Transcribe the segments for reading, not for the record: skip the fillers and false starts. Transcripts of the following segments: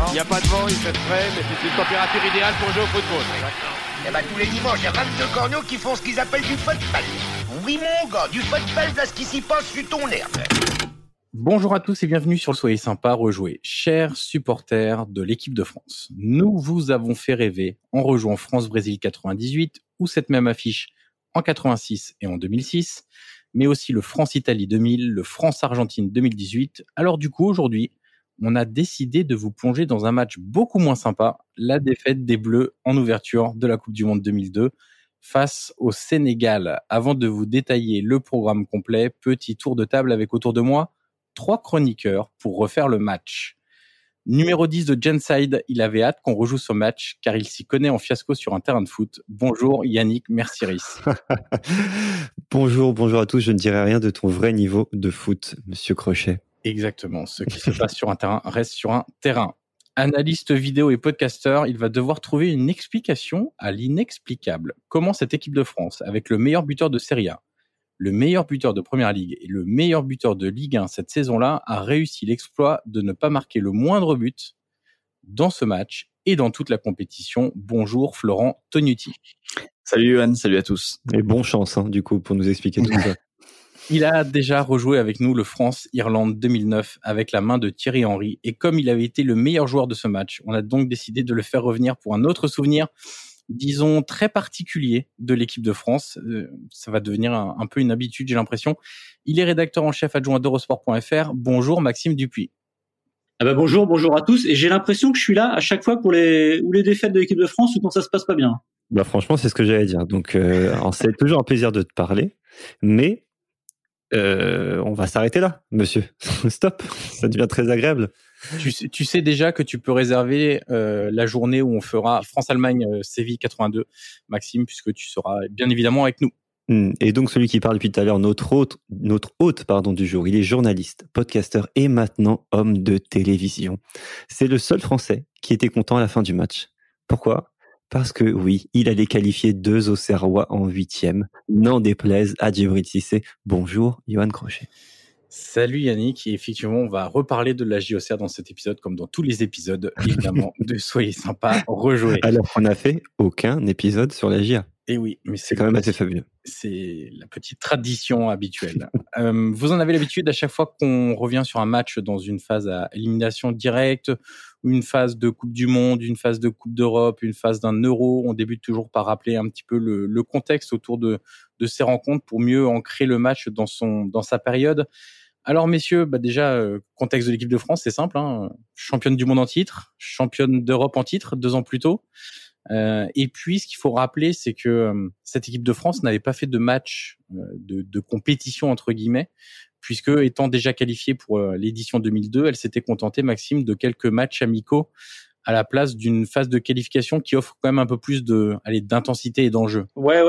Il n'y a pas de vent, il fait frais, mais c'est une température idéale pour jouer au football. Eh ben, tous les dimanches, il y a 22 corneaux qui font ce qu'ils appellent du football. Oui, mon gars, du football, là, ce qui s'y passe sur ton herbe. Bonjour à tous et bienvenue sur Soyez Sympa Rejouer. Chers supporters de l'équipe de France, nous vous avons fait rêver en rejouant France-Brésil 98 ou cette même affiche en 86 et en 2006, mais aussi le France-Italie 2000, le France-Argentine 2018. Alors du coup, aujourd'hui, on a décidé de vous plonger dans un match beaucoup moins sympa, la défaite des Bleus en ouverture de la Coupe du Monde 2002 face au Sénégal. Avant de vous détailler le programme complet, petit tour de table avec autour de moi 3 chroniqueurs pour refaire le match. Numéro 10 de Genside, il avait hâte qu'on rejoue ce match car il s'y connaît en fiasco sur un terrain de foot. Bonjour Yannick Mercieris. Bonjour à tous, je ne dirai rien de ton vrai niveau de foot, monsieur Crochet. Exactement, ce qui se passe sur un terrain reste sur un terrain. Analyste vidéo et podcasteur, il va devoir trouver une explication à l'inexplicable. Comment cette équipe de France, avec le meilleur buteur de Serie A, le meilleur buteur de Première Ligue et le meilleur buteur de Ligue 1 cette saison-là, a réussi l'exploit de ne pas marquer le moindre but dans ce match et dans toute la compétition. Bonjour Florent Tognuti. Salut Johan, salut à tous. Et bonne chance du coup pour nous expliquer tout ça. Il a déjà rejoué avec nous le France-Irlande 2009 avec la main de Thierry Henry et comme il avait été le meilleur joueur de ce match, on a donc décidé de le faire revenir pour un autre souvenir, disons, très particulier de l'équipe de France. Ça va devenir un peu une habitude, j'ai l'impression. Il est rédacteur en chef adjoint d'Eurosport.fr. Bonjour Maxime Dupuis. Bonjour à tous. Et j'ai l'impression que je suis là à chaque fois pour les défaites de l'équipe de France ou quand ça se passe pas bien. Bah franchement, c'est ce que j'allais dire. Donc, c'est toujours un plaisir de te parler, mais on va s'arrêter là, monsieur. Stop, ça devient très agréable. Tu sais déjà que tu peux réserver la journée où on fera France-Allemagne Séville 82, Maxime, puisque tu seras bien évidemment avec nous. Et donc celui qui parle depuis tout à l'heure, notre hôte du jour, il est journaliste, podcasteur et maintenant homme de télévision. C'est le seul Français qui était content à la fin du match. Pourquoi ? Parce que oui, il allait qualifier 2 Auxerrois en 8e. N'en déplaise à Djibril Cissé. Bonjour, Johan Crochet. Salut Yannick, et effectivement, on va reparler de la JOCR dans cet épisode, comme dans tous les épisodes, évidemment, de Soyez Sympa Rejouer. Alors qu'on n'a fait aucun épisode sur la JA. Et oui, mais c'est quand même assez fabuleux. C'est la petite tradition habituelle. Vous en avez l'habitude à chaque fois qu'on revient sur un match dans une phase à élimination directe, une phase de Coupe du Monde, une phase de Coupe d'Europe, une phase d'un Euro. On débute toujours par rappeler un petit peu le contexte autour de ces rencontres pour mieux ancrer le match dans sa période. Alors messieurs, déjà, contexte de l'équipe de France, c'est simple, championne du monde en titre, championne d'Europe en titre 2 ans plus tôt. Et puis, ce qu'il faut rappeler, c'est que cette équipe de France n'avait pas fait de match de compétition entre guillemets, puisque étant déjà qualifiée pour l'édition 2002, elle s'était contentée, Maxime, de quelques matchs amicaux à la place d'une phase de qualification qui offre quand même un peu plus d'intensité et d'enjeu. Ouais,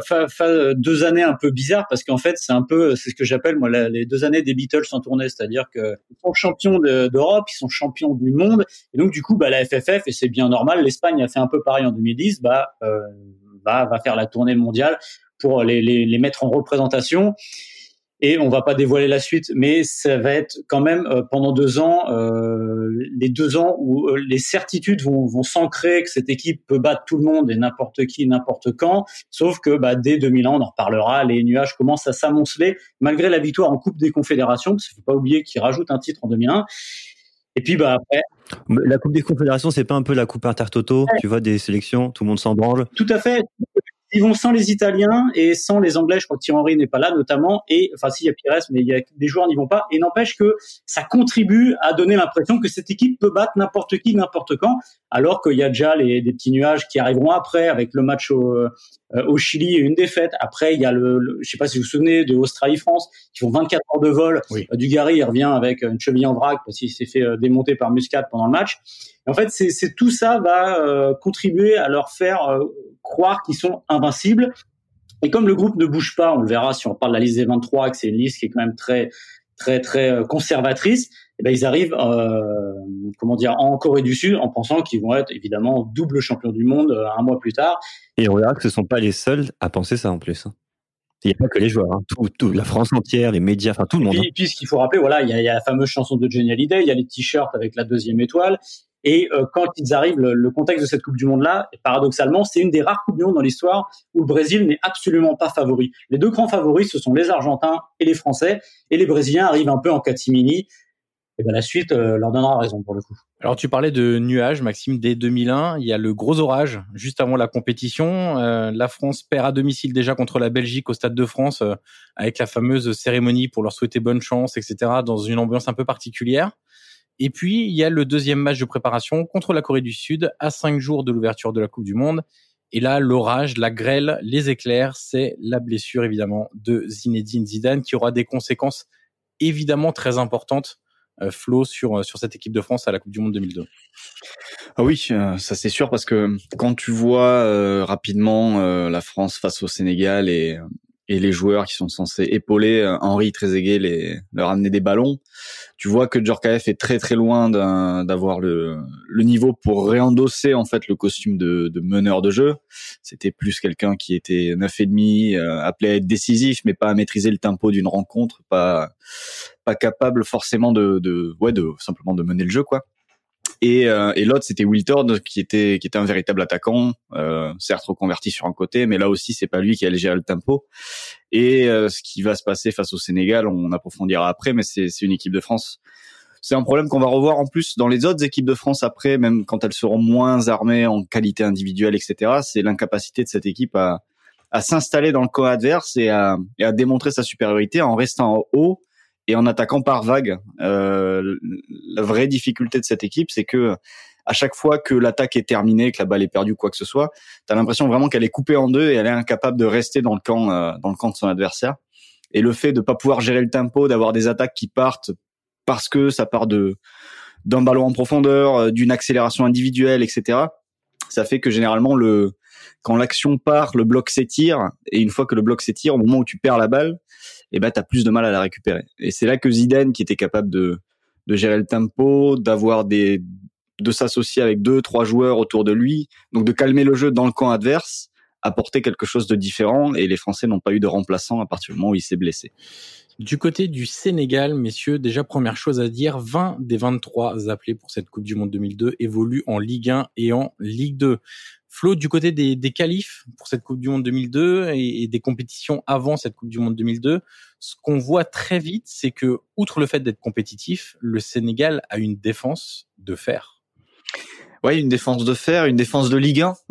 2 années un peu bizarres parce qu'en fait, c'est ce que j'appelle moi les 2 années des Beatles en tournée, c'est-à-dire que ils sont champions d'Europe, ils sont champions du monde et donc du coup la FFF, et c'est bien normal, l'Espagne a fait un peu pareil en 2010, va faire la tournée mondiale pour les mettre en représentation. Et on va pas dévoiler la suite, mais ça va être quand même pendant 2 ans, les 2 ans où les certitudes vont s'ancrer que cette équipe peut battre tout le monde et n'importe qui, n'importe quand. Sauf que dès 2001, on en reparlera, les nuages commencent à s'amonceler malgré la victoire en Coupe des Confédérations, parce qu'il faut pas oublier qu'ils rajoutent un titre en 2001. Et puis après. La Coupe des Confédérations, c'est pas un peu la Coupe Intertoto, tu vois, des sélections, tout le monde s'en branle. Tout à fait. Ils vont sans les Italiens et sans les Anglais. Je crois que Thierry Henry n'est pas là, notamment. Et, si, il y a Pires, mais il y a des joueurs n'y vont pas. Et n'empêche que ça contribue à donner l'impression que cette équipe peut battre n'importe qui, n'importe quand. Alors qu'il y a déjà des petits nuages qui arriveront après avec le match au Chili et une défaite. Après, il y a je sais pas si vous vous souvenez de Australie-France qui font 24 heures de vol. Oui. Dugarry, il revient avec une cheville en vrac parce qu'il s'est fait démonter par Muscat pendant le match. Et en fait, c'est tout ça va contribuer à leur faire croire qu'ils sont invincibles. Et comme le groupe ne bouge pas, on le verra si on parle de la liste des 23, que c'est une liste qui est quand même très très très conservatrice, et ils arrivent en Corée du Sud en pensant qu'ils vont être évidemment double champion du monde un mois plus tard. Et on verra que ce ne sont pas les seuls à penser ça en plus. Il n'y a pas que les joueurs, tout, la France entière, les médias, tout le monde. Et puis ce qu'il faut rappeler, il y a la fameuse chanson de Johnny Hallyday, il y a les t-shirts avec la 2e étoile, Et quand ils arrivent, le contexte de cette Coupe du Monde-là, paradoxalement, c'est une des rares Coupes du Monde dans l'histoire où le Brésil n'est absolument pas favori. Les deux grands favoris, ce sont les Argentins et les Français, et les Brésiliens arrivent un peu en catimini. Et ben la suite leur donnera raison pour le coup. Alors tu parlais de nuages, Maxime, dès 2001, il y a le gros orage juste avant la compétition. La France perd à domicile déjà contre la Belgique au Stade de France avec la fameuse cérémonie pour leur souhaiter bonne chance, etc. dans une ambiance un peu particulière. Et puis il y a le deuxième match de préparation contre la Corée du Sud à 5 jours de l'ouverture de la Coupe du Monde. Et là, l'orage, la grêle, les éclairs, c'est la blessure évidemment de Zinedine Zidane qui aura des conséquences évidemment très importantes. Flo, sur cette équipe de France à la Coupe du Monde 2002. Ah oui, ça c'est sûr, parce que quand tu vois rapidement la France face au Sénégal et les joueurs qui sont censés épauler Henri Trezeguet, leur amener des ballons, tu vois que Djorkaeff est très très loin d'avoir le niveau pour réendosser en fait le costume de meneur de jeu. C'était plus quelqu'un qui était 9,5, appelé à être décisif, mais pas à maîtriser le tempo d'une rencontre, pas capable forcément de simplement de mener le jeu, quoi. Et l'autre, c'était Wiltord, qui était un véritable attaquant, certes reconverti sur un côté, mais là aussi c'est pas lui qui allait gérer le tempo. Et ce qui va se passer face au Sénégal, on approfondira après, mais c'est une équipe de France. C'est un problème qu'on va revoir en plus dans les autres équipes de France après, même quand elles seront moins armées en qualité individuelle, etc. C'est l'incapacité de cette équipe à s'installer dans le camp adverse et à démontrer sa supériorité en restant en haut et en attaquant par vague. La vraie difficulté de cette équipe, c'est que à chaque fois que l'attaque est terminée, que la balle est perdue, quoi que ce soit, t'as l'impression vraiment qu'elle est coupée en deux et elle est incapable de rester dans le camp de son adversaire. Et le fait de pas pouvoir gérer le tempo, d'avoir des attaques qui partent parce que ça part d'un ballon en profondeur, d'une accélération individuelle, etc. Ça fait que généralement quand l'action part, le bloc s'étire, et une fois que le bloc s'étire, au moment où tu perds la balle, t'as plus de mal à la récupérer. Et c'est là que Zidane, qui était capable de gérer le tempo, de s'associer avec 2-3 joueurs autour de lui, donc de calmer le jeu dans le camp adverse, apporter quelque chose de différent, et les Français n'ont pas eu de remplaçant à partir du moment où il s'est blessé. Du côté du Sénégal, messieurs, déjà première chose à dire, 20 des 23 appelés pour cette Coupe du Monde 2002 évoluent en Ligue 1 et en Ligue 2. Flo, du côté des qualifs pour cette Coupe du Monde 2002 et des compétitions avant cette Coupe du Monde 2002, ce qu'on voit très vite, c'est que, outre le fait d'être compétitif, le Sénégal a une défense de fer. Ouais, une défense de fer, une défense de Ligue 1.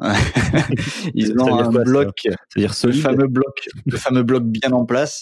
Ils ont un bloc, c'est-à-dire le fameux bloc bien en place.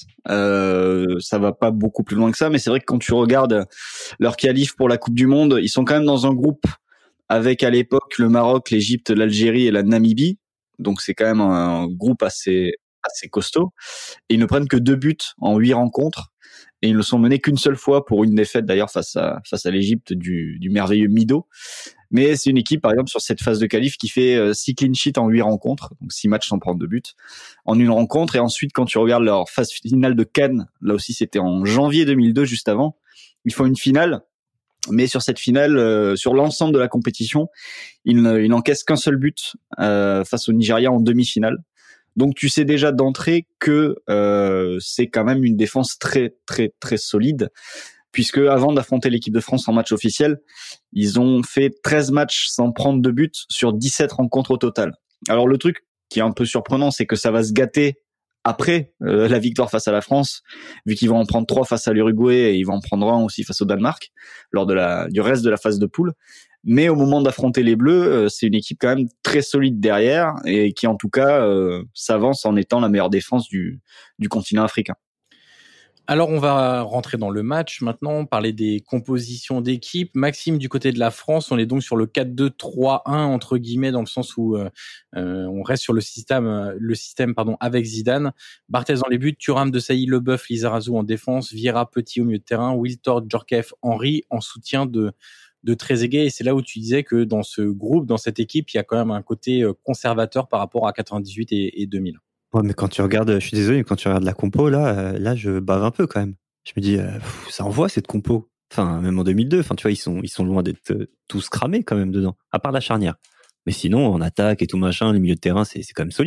Ça va pas beaucoup plus loin que ça, mais c'est vrai que quand tu regardes leur qualif pour la Coupe du Monde, ils sont quand même dans un groupe avec à l'époque le Maroc, l'Égypte, l'Algérie et la Namibie. Donc c'est quand même un groupe assez costaud. Et ils ne prennent que 2 buts en 8 rencontres. Et ils ne sont menés qu'une seule fois pour une défaite d'ailleurs face à l'Égypte du merveilleux Mido. Mais c'est une équipe, par exemple, sur cette phase de qualif qui fait 6 clean sheets en 8 rencontres, donc 6 matchs sans prendre de but en une rencontre. Et ensuite, quand tu regardes leur phase finale de Cannes, là aussi c'était en janvier 2002, juste avant, ils font une finale. Mais sur cette finale, sur l'ensemble de la compétition, ils n'encaissent qu'un seul but face au Nigeria en demi-finale. Donc tu sais déjà d'entrée que c'est quand même une défense très très très solide, puisque avant d'affronter l'équipe de France en match officiel, ils ont fait 13 matchs sans prendre de but sur 17 rencontres au total. Alors le truc qui est un peu surprenant, c'est que ça va se gâter après la victoire face à la France, vu qu'ils vont en prendre 3 face à l'Uruguay et ils vont en prendre 1 aussi face au Danemark lors du reste de la phase de poule. Mais au moment d'affronter les Bleus, c'est une équipe quand même très solide derrière et qui en tout cas s'avance en étant la meilleure défense du continent africain. Alors, on va rentrer dans le match maintenant, parler des compositions d'équipe. Maxime, du côté de la France, on est donc sur le 4-2-3-1, entre guillemets, dans le sens où on reste sur le système avec Zidane. Barthez dans les buts, Thuram, Desailly, Leboeuf, Lizarazu en défense, Vieira, Petit au milieu de terrain, Wiltord, Djorkaeff, Henry en soutien de Trezeguet. Et c'est là où tu disais que dans ce groupe, dans cette équipe, il y a quand même un côté conservateur par rapport à 98 et 2000. Ouais, mais quand tu regardes, je suis désolé, mais quand tu regardes la compo, là, je bave un peu quand même. Je me dis, ça envoie cette compo. Enfin, même en 2002, enfin, tu vois, ils sont loin d'être tous cramés quand même dedans, à part la charnière. Mais sinon, en attaque et tout machin, le milieu de terrain, c'est quand même solide.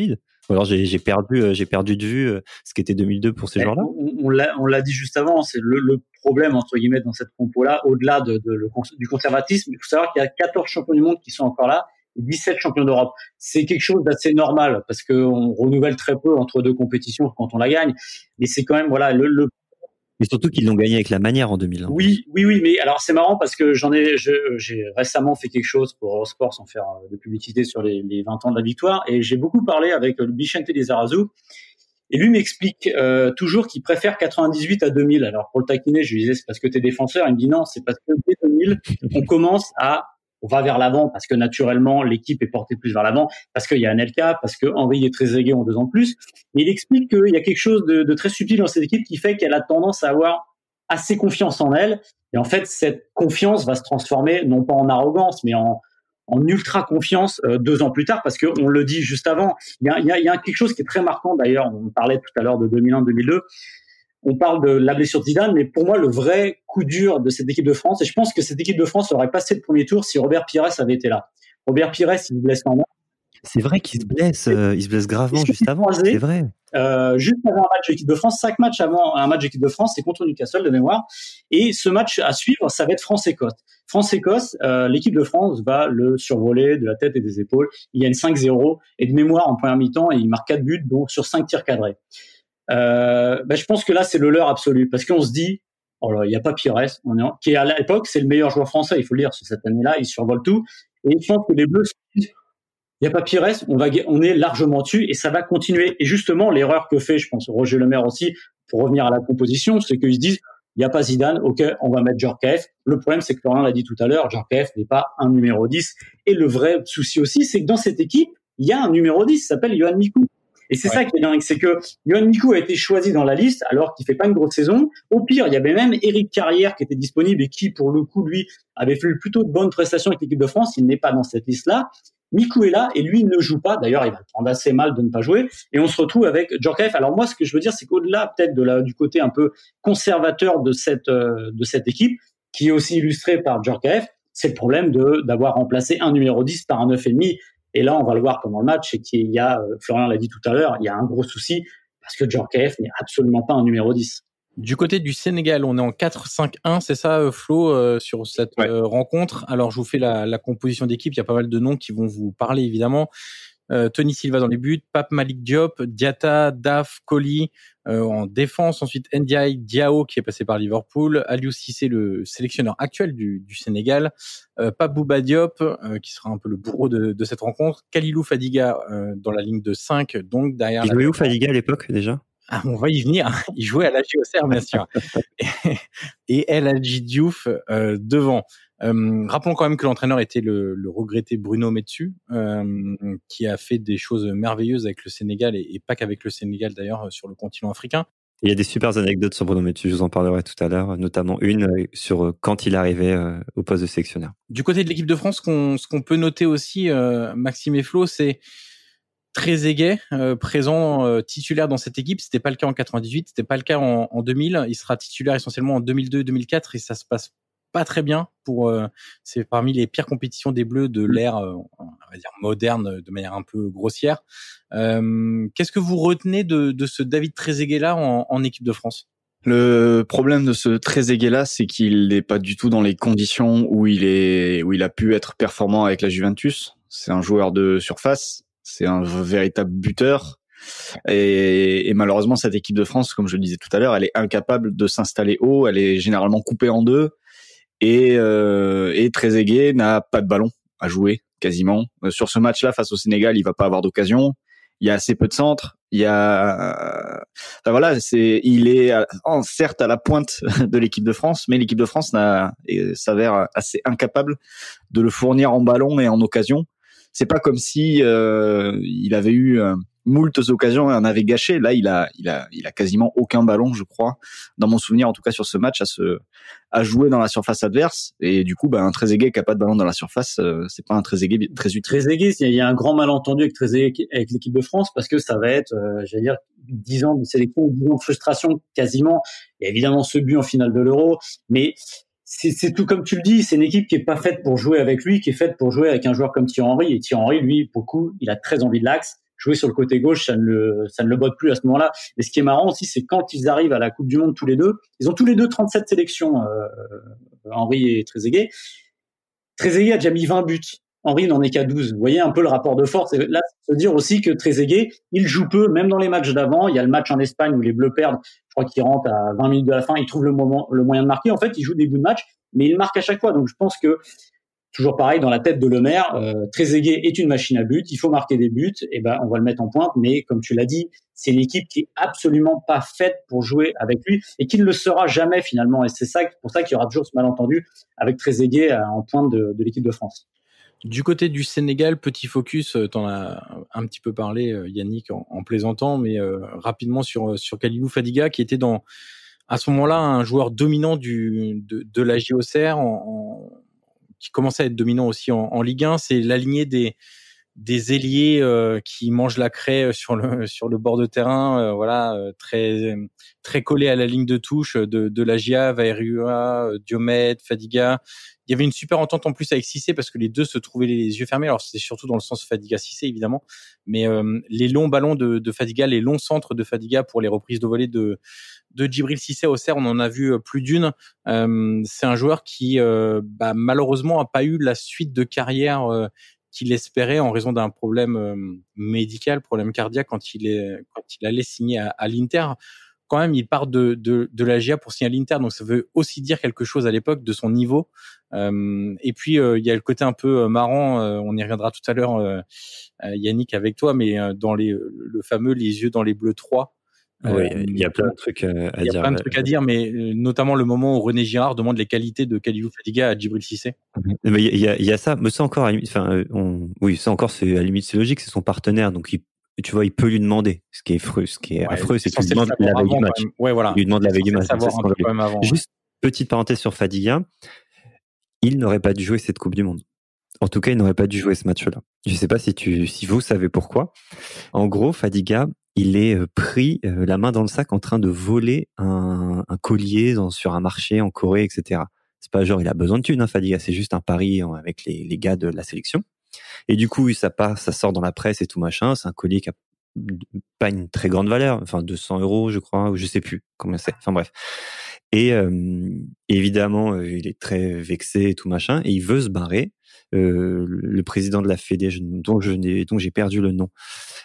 Ou alors j'ai perdu de vue ce qu'était 2002 pour ces joueurs-là. On l'a dit juste avant, c'est le problème entre guillemets dans cette compo-là, au-delà du conservatisme. Il faut savoir qu'il y a 14 champions du monde qui sont encore là, et 17 champions d'Europe. C'est quelque chose d'assez normal parce que on renouvelle très peu entre deux compétitions quand on la gagne. Mais c'est quand même voilà le Mais surtout qu'ils l'ont gagné avec la manière en 2001. Oui, mais alors c'est marrant parce que j'ai récemment fait quelque chose pour Eurosport sans faire de publicité sur les 20 ans de la victoire et j'ai beaucoup parlé avec le Vicente Lizarazu et lui m'explique toujours qu'il préfère 98 à 2000. Alors pour le taquiner, je lui disais c'est parce que t'es défenseur, il me dit non, c'est parce que dès 2000, on va vers l'avant parce que naturellement l'équipe est portée plus vers l'avant, parce qu'il y a Anelka, parce que Henry et Trezeguet ont 2 ans de plus. Mais il explique qu'il y a quelque chose de très subtil dans cette équipe qui fait qu'elle a tendance à avoir assez confiance en elle. Et en fait, cette confiance va se transformer non pas en arrogance, mais en ultra confiance 2 ans plus tard, parce que on le dit juste avant. Il y a quelque chose qui est très marquant d'ailleurs. On parlait tout à l'heure de 2001-2002. On parle de la blessure de Zidane, mais pour moi, le vrai coup dur de cette équipe de France, et je pense que cette équipe de France aurait passé le premier tour si Robert Pires avait été là. Robert Pires, il se blesse en main. C'est vrai qu'il se blesse gravement juste avant. C'est vrai. Juste avant un match de l'équipe de France, 5 matchs avant un match de l'équipe de France, c'est contre Newcastle de mémoire. Et ce match à suivre, ça va être France-Écosse. France-Écosse, l'équipe de France va le survoler de la tête et des épaules. Il gagne 5-0 et de mémoire en première mi-temps, et il marque 4 buts, donc sur 5 tirs cadrés. Je pense que là c'est le leurre absolu parce qu'on se dit oh là il y a pas Pires qui à l'époque c'est le meilleur joueur français, il faut le dire, sur cette année-là il survole tout, et je pense que les Bleus se disent il y a pas Pires, on est largement dessus et ça va continuer. Et justement l'erreur que fait je pense Roger Lemaire aussi pour revenir à la composition, c'est qu'ils se disent il y a pas Zidane, ok on va mettre Djorkaeff. Le problème c'est que Florian l'a dit tout à l'heure, Djorkaeff n'est pas un numéro 10 et le vrai souci aussi c'est que dans cette équipe il y a un numéro 10 qui s'appelle Yoann Mikou. Et c'est ça qui est dingue, c'est que Yoann Mikou a été choisi dans la liste alors qu'il fait pas une grosse saison. Au pire, il y avait même Éric Carrière qui était disponible et qui, pour le coup, lui, avait fait plutôt de bonnes prestations avec l'équipe de France. Il n'est pas dans cette liste-là. Mikou est là et lui, il ne joue pas. D'ailleurs, il va le prendre assez mal de ne pas jouer. Et on se retrouve avec Djorkaeff. Alors moi, ce que je veux dire, c'est qu'au-delà peut-être du côté un peu conservateur de cette équipe, qui est aussi illustré par Djorkaeff, c'est le problème d'avoir remplacé un numéro 10 par un 9,5. Et là, on va le voir pendant le match, c'est qu'il y a, Florian l'a dit tout à l'heure, il y a un gros souci parce que Djorkaeff n'est absolument pas un numéro 10. Du côté du Sénégal, on est en 4-5-1, c'est ça, Flo, sur cette rencontre. Alors, je vous fais la composition d'équipe. Il y a pas mal de noms qui vont vous parler, évidemment. Tony Silva dans les buts, Pape Malick Diop, Diatta, Daf, Kohli en défense. Ensuite, Ndiaye Diao qui est passé par Liverpool, Aliou Cissé, le sélectionneur actuel du Sénégal, Pape Bouba Diop qui sera un peu le bourreau de cette rencontre, Kalilou Fadiga dans la ligne de 5, donc derrière. Il jouait où Fadiga à l'époque déjà? Ah, on va y venir. Il jouait à la JOCR, bien sûr. Et El Hadji Diouf devant. Rappelons quand même que l'entraîneur était le regretté Bruno Metsu, qui a fait des choses merveilleuses avec le Sénégal et pas qu'avec le Sénégal d'ailleurs sur le continent africain. Il y a des super anecdotes sur Bruno Metsu, je vous en parlerai tout à l'heure, notamment une sur quand il arrivait au poste de sélectionneur. Du côté de l'équipe de France, ce qu'on peut noter aussi, Maxime et Flo, c'est Trezeguet présent titulaire dans cette équipe. C'était pas le cas en 98, c'était pas le cas en 2000. Il sera titulaire essentiellement en 2002-2004 et ça se passe pas très bien c'est parmi les pires compétitions des Bleus de l'ère on va dire moderne de manière un peu grossière. Qu'est-ce que vous retenez de ce David Trezeguet là en équipe de France? Le problème de ce Trezeguet là, c'est qu'il n'est pas du tout dans les conditions où il a pu être performant avec la Juventus. C'est un joueur de surface, c'est un véritable buteur. Et malheureusement, cette équipe de France, comme je le disais tout à l'heure, elle est incapable de s'installer haut. Elle est généralement coupée en deux. Et Trezeguet n'a pas de ballon à jouer quasiment. Sur ce match-là, face au Sénégal, il va pas avoir d'occasion. Il y a assez peu de centres. Il est certes à la pointe de l'équipe de France, mais l'équipe de France s'avère assez incapable de le fournir en ballon et en occasion. C'est pas comme si il avait eu moultes occasions et en avait gâché. Là, il a quasiment aucun ballon, je crois, dans mon souvenir, en tout cas sur ce match, à jouer dans la surface adverse. Et du coup, un Trezeguet qui a pas de ballon dans la surface, c'est pas un Trezeguet très utile. Trezeguet, il y a un grand malentendu avec Trezeguet, avec l'équipe de France, parce que ça va être, 10 ans de sélection, 10 ans de frustration quasiment. Il y a évidemment ce but en finale de l'Euro, mais c'est tout comme tu le dis, c'est une équipe qui est pas faite pour jouer avec lui, qui est faite pour jouer avec un joueur comme Thierry Henry. Et Thierry Henry, lui, pour le coup, il a très envie de l'axe. jouer sur le côté gauche, ça ne le botte plus à ce moment-là. Mais ce qui est marrant aussi, c'est quand ils arrivent à la Coupe du Monde tous les deux, ils ont tous les deux 37 sélections, Henry et Trezeguet. Trezeguet a déjà mis 20 buts. Henry n'en est qu'à 12. Vous voyez un peu le rapport de force. Et là, c'est se dire aussi que Trezeguet, il joue peu, même dans les matchs d'avant. Il y a le match en Espagne où les Bleus perdent. Je crois qu'il rentre à 20 minutes de la fin. Il trouve le moyen de marquer. En fait, il joue des bouts de match, mais il marque à chaque fois. Donc, je pense que, toujours pareil, dans la tête de Lemaire, Trezeguet est une machine à but. Il faut marquer des buts. Et ben, on va le mettre en pointe. Mais comme tu l'as dit, c'est une équipe qui est absolument pas faite pour jouer avec lui et qui ne le sera jamais finalement. Et c'est pour ça qu'il y aura toujours ce malentendu avec Trezeguet en pointe de l'équipe de France. Du côté du Sénégal, petit focus, t'en as un petit peu parlé, Yannick, en plaisantant, mais rapidement sur Khalilou Fadiga, qui était à ce moment-là un joueur dominant de la JOCR, qui commençait à être dominant aussi en Ligue 1. C'est l'aligné des ailiers qui mangent la craie sur le bord de terrain, très très collé à la ligne de touche de la GIA, Vairua, Diomède, Fadiga. Il y avait une super entente en plus avec Cissé parce que les deux se trouvaient les yeux fermés. Alors c'était surtout dans le sens Fadiga-Cissé évidemment, mais les longs ballons de Fadiga, les longs centres de Fadiga pour les reprises de volée de Djibril Cissé au Auxerre, on en a vu plus d'une. C'est un joueur qui malheureusement a pas eu la suite de carrière qu'il espérait en raison d'un problème médical, problème cardiaque quand il allait signer à l'Inter. Quand même, il part de la GIA pour signer à l'Inter, donc ça veut aussi dire quelque chose à l'époque de son niveau. Et puis il y a le côté un peu marrant, on y reviendra tout à l'heure, Yannick, avec toi, mais dans le fameux les yeux dans les bleus 3. Oui, il y a plein de trucs à dire. Il y a plein de trucs à dire, mais notamment le moment où René Girard demande les qualités de Khalilou Fadiga à Djibril Cissé. Mais il y a ça, mais ça encore, ça encore, c'est à la limite, c'est logique, c'est son partenaire, donc tu vois, il peut lui demander. Ce qui est affreux, c'est qu'il lui demande la veille du match. Ouais, voilà. Il lui demande la veille du match. Juste petite parenthèse sur Fadiga, il n'aurait pas dû jouer cette Coupe du Monde. En tout cas, il n'aurait pas dû jouer ce match-là. Je ne sais pas si vous savez pourquoi. En gros, Fadiga, il est pris la main dans le sac en train de voler un collier sur un marché en Corée, etc. C'est pas genre il a besoin de thunes, hein, Fadiga. C'est juste un pari avec les gars de la sélection. Et du coup, ça sort dans la presse et tout machin. C'est un collier qui a pas une très grande valeur, enfin 200 €, je crois, ou je sais plus combien c'est. Enfin bref. Et évidemment, il est très vexé et tout machin, et il veut se barrer. Le président de la Fédé, dont j'ai perdu le nom,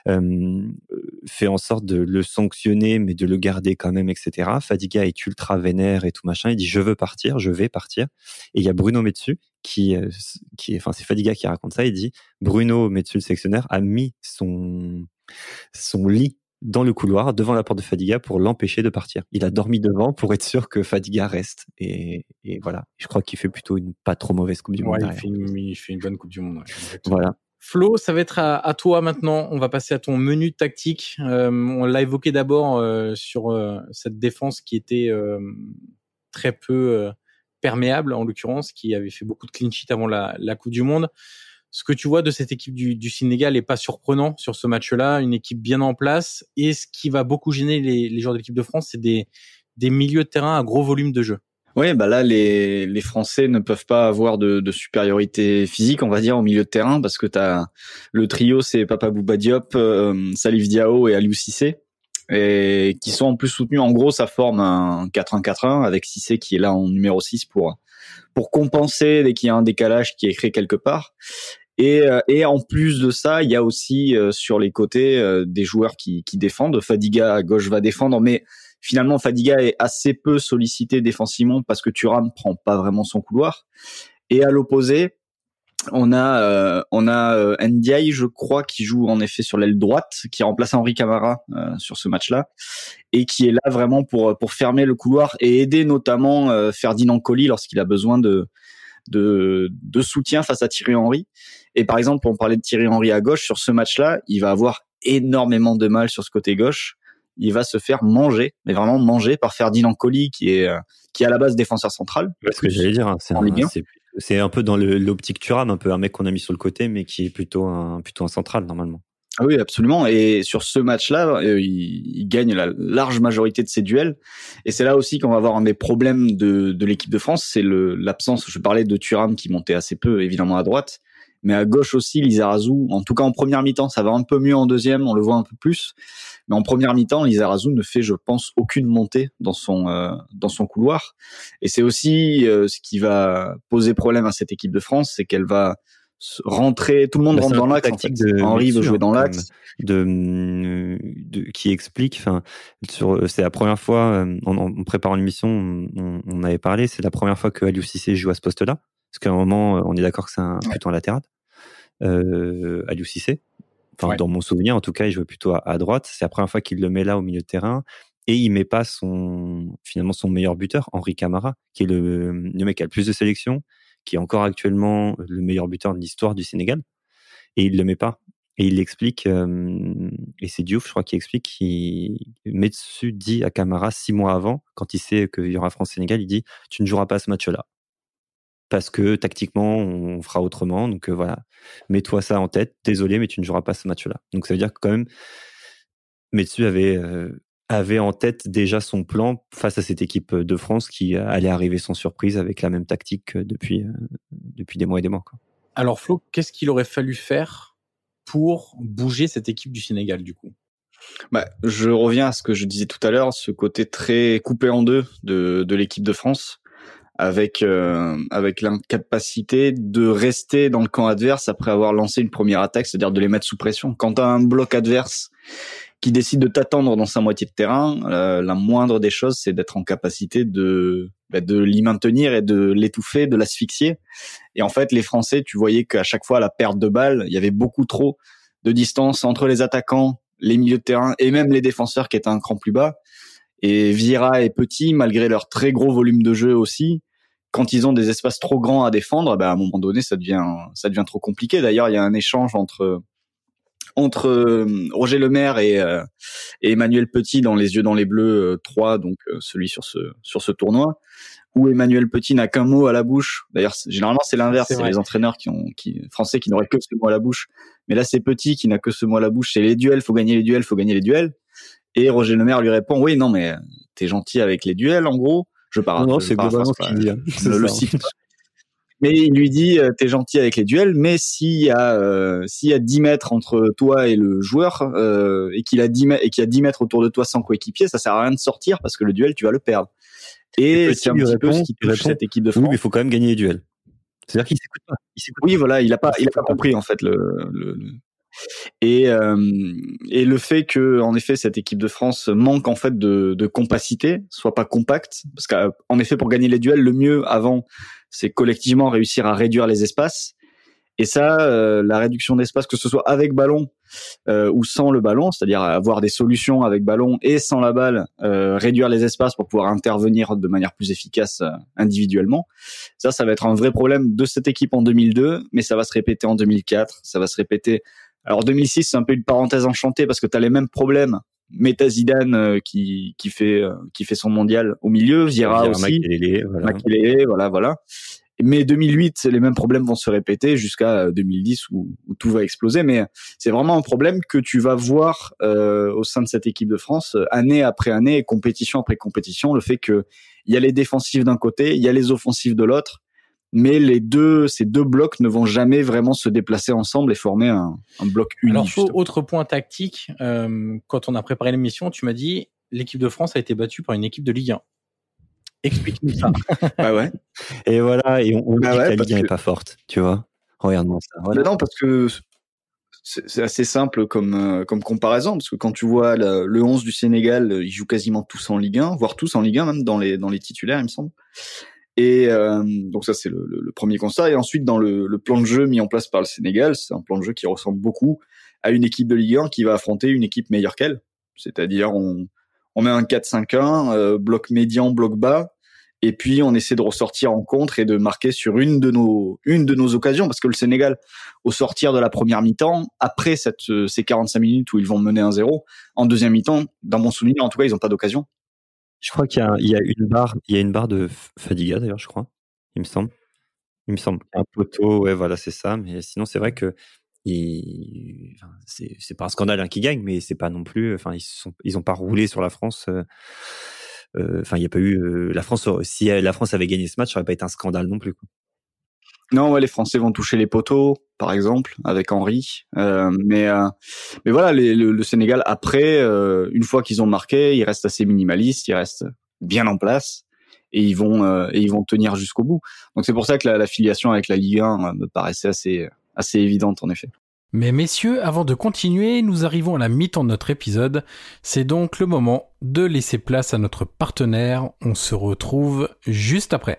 fait en sorte de le sanctionner, mais de le garder quand même, etc. Fadiga est ultra vénère et tout machin. Il dit je vais partir. Et il y a Bruno Metsu c'est Fadiga qui raconte ça. Il dit Bruno Metsu, le sélectionneur, a mis son lit dans le couloir devant la porte de Fadiga pour l'empêcher de partir. Il a dormi devant pour être sûr que Fadiga reste. Et voilà. Je crois qu'il fait plutôt une pas trop mauvaise Coupe du Monde. Il fait une bonne Coupe du Monde. Ouais, voilà. Flo, ça va être à toi maintenant. On va passer à ton menu tactique. On l'a évoqué d'abord sur cette défense qui était très peu perméable, en l'occurrence, qui avait fait beaucoup de clean sheet avant la Coupe du Monde. Ce que tu vois de cette équipe du Sénégal est pas surprenant sur ce match-là. Une équipe bien en place. Et ce qui va beaucoup gêner les joueurs de l'équipe de France, c'est des milieux de terrain à gros volume de jeu. Oui, là les Français ne peuvent pas avoir de supériorité physique, on va dire, au milieu de terrain, parce que t'as le trio, c'est Papa Bouba Diop, Salif Diao et Aliou Cissé, et qui sont en plus soutenus. En gros, ça forme un 4-1-4-1 avec Cissé qui est là en numéro 6 pour compenser dès qu'il y a un décalage qui est créé quelque part. Et en plus de ça, il y a aussi sur les côtés des joueurs qui défendent. Fadiga à gauche va défendre, mais finalement Fadiga est assez peu sollicité défensivement parce que Thuram prend pas vraiment son couloir. Et à l'opposé, on a Ndiaye, je crois, qui joue en effet sur l'aile droite, qui remplace Henri Camara sur ce match-là, et qui est là vraiment pour fermer le couloir et aider notamment Ferdinand Coly lorsqu'il a besoin de soutien face à Thierry Henry. Et par exemple, on parlait de Thierry Henry à gauche, sur ce match-là, il va avoir énormément de mal sur ce côté gauche. Il va se faire manger, mais vraiment manger par Ferdinand Coly, qui est à la base défenseur central. C'est ce que j'allais dire, hein, c'est un peu dans l'optique Thuram, un peu un mec qu'on a mis sur le côté, mais qui est plutôt un central normalement. Ah oui, absolument. Et sur ce match-là, il gagne la large majorité de ses duels. Et c'est là aussi qu'on va avoir un des problèmes de l'équipe de France, c'est l'absence. Je parlais de Thuram qui montait assez peu, évidemment, à droite. Mais à gauche aussi, Lizarazu, en tout cas en première mi-temps, ça va un peu mieux en deuxième, on le voit un peu plus. Mais en première mi-temps, Lizarazu ne fait, je pense, aucune montée dans son couloir. Et c'est aussi ce qui va poser problème à cette équipe de France, c'est qu'elle va rentrer, tout le monde rentre dans l'axe. En fait. Henry veut jouer dans l'axe. Qui explique, enfin, c'est la première fois, en préparant l'émission, on avait parlé, c'est la première fois que Aliou Cissé joue à ce poste-là. Parce qu'à un moment, on est d'accord que c'est plutôt un latéral. Aliou Cissé. Enfin, dans mon souvenir, en tout cas, il jouait plutôt à droite. C'est la première fois qu'il le met là au milieu de terrain. Et il met pas finalement son meilleur buteur, Henri Camara, qui est le mec qui a le plus de sélections, qui est encore actuellement le meilleur buteur de l'histoire du Sénégal. Et il le met pas. Et il l'explique, et c'est Diouf, je crois, qui explique, Metsu dit à Camara 6 mois avant, quand il sait qu'il y aura France-Sénégal, il dit, tu ne joueras pas ce match-là. Parce que tactiquement, on fera autrement. Donc voilà, mets-toi ça en tête. Désolé, mais tu ne joueras pas ce match-là. Donc ça veut dire que quand même, Metsu avait en tête déjà son plan face à cette équipe de France qui allait arriver sans surprise avec la même tactique depuis des mois et des mois, quoi. Alors Flo, qu'est-ce qu'il aurait fallu faire pour bouger cette équipe du Sénégal du coup ? Je reviens à ce que je disais tout à l'heure, ce côté très coupé en deux de l'équipe de France. Avec l'incapacité de rester dans le camp adverse après avoir lancé une première attaque, c'est-à-dire de les mettre sous pression. Quand tu as un bloc adverse qui décide de t'attendre dans sa moitié de terrain, la moindre des choses, c'est d'être en capacité de l'y maintenir et de l'étouffer, de l'asphyxier. Et en fait, les Français, tu voyais qu'à chaque fois, à la perte de balle, il y avait beaucoup trop de distance entre les attaquants, les milieux de terrain et même les défenseurs qui étaient un cran plus bas. Et Vieira et Petit, malgré leur très gros volume de jeu aussi, quand ils ont des espaces trop grands à défendre, à un moment donné, ça devient trop compliqué. D'ailleurs, il y a un échange entre Roger Lemaire et Emmanuel Petit dans Les Yeux dans les Bleus 3, donc celui sur ce tournoi, où Emmanuel Petit n'a qu'un mot à la bouche. D'ailleurs, généralement, c'est l'inverse. C'est les entraîneurs français qui n'auraient que ce mot à la bouche. Mais là, c'est Petit qui n'a que ce mot à la bouche. C'est les duels, faut gagner les duels, faut gagner les duels. Et Roger Lemaire lui répond, oui, non, mais t'es gentil avec les duels, en gros. Non, c'est globalement ce qu'il dit. Le cite pas. Mais il lui dit, t'es gentil avec les duels, mais s'il y a 10 mètres entre toi et le joueur, et qu'il y a 10 mètres autour de toi sans coéquipier, ça sert à rien de sortir parce que le duel, tu vas le perdre. Et c'est un petit peu ce qui touche cette équipe de France. Oui, mais il faut quand même gagner les duels. C'est-à-dire qu'il s'écoute pas. Oui, voilà, il a pas compris, en fait, Et le fait que, en effet, cette équipe de France manque en fait de compacité, soit pas compacte, parce qu'en effet, pour gagner les duels, le mieux avant, c'est collectivement réussir à réduire les espaces. Et ça, la réduction d'espace, que ce soit avec ballon ou sans le ballon, c'est-à-dire avoir des solutions avec ballon et sans la balle, réduire les espaces pour pouvoir intervenir de manière plus efficace individuellement. Ça va être un vrai problème de cette équipe en 2002, mais ça va se répéter en 2004, ça va se répéter. Alors 2006, c'est un peu une parenthèse enchantée parce que tu as les mêmes problèmes. Mais t'as Zidane qui fait son mondial au milieu, Vieira aussi, Makelele, voilà. Mais 2008, les mêmes problèmes vont se répéter jusqu'à 2010 où tout va exploser. Mais c'est vraiment un problème que tu vas voir au sein de cette équipe de France année après année, compétition après compétition. Le fait que il y a les défensifs d'un côté, il y a les offensifs de l'autre. Mais ces deux blocs ne vont jamais vraiment se déplacer ensemble et former un bloc uni. Alors, autre point tactique, quand on a préparé l'émission, tu m'as dit l'équipe de France a été battue par une équipe de Ligue 1. Explique-nous ça. Bah ouais. Et voilà, et on dit que la Ligue 1 n'est pas forte, tu vois. Regarde-moi ça. Voilà. Non, parce que c'est assez simple comme comparaison, parce que quand tu vois le 11 du Sénégal, ils jouent quasiment tous en Ligue 1, voire tous en Ligue 1, même dans les titulaires, il me semble. Et donc ça, c'est le premier constat. Et ensuite, dans le plan de jeu mis en place par le Sénégal, c'est un plan de jeu qui ressemble beaucoup à une équipe de Ligue 1 qui va affronter une équipe meilleure qu'elle. C'est-à-dire, on met un 4-5-1, bloc médian, bloc bas, et puis on essaie de ressortir en contre et de marquer sur une de nos occasions, parce que le Sénégal, au sortir de la première mi-temps, après ces 45 minutes où ils vont mener 1-0, en deuxième mi-temps, dans mon souvenir, en tout cas, ils n'ont pas d'occasion. Je crois qu'il y a une barre de Fadiga, d'ailleurs, je crois. Il me semble. Un poteau, ouais, voilà, c'est ça. Mais sinon, c'est vrai que c'est pas un scandale qui gagne, mais c'est pas non plus. Enfin, ils ont pas roulé sur la France. Enfin, il y a pas eu la France. Si la France avait gagné ce match, ça aurait pas été un scandale non plus, quoi. Non, ouais, les Français vont toucher les poteaux, par exemple, avec Henry. Mais voilà, le Sénégal, après, une fois qu'ils ont marqué, ils restent assez minimalistes, ils restent bien en place et ils vont tenir jusqu'au bout. Donc c'est pour ça que la filiation avec la Ligue 1 me paraissait assez évidente, en effet. Mais messieurs, avant de continuer, nous arrivons à la mi-temps de notre épisode. C'est donc le moment de laisser place à notre partenaire. On se retrouve juste après.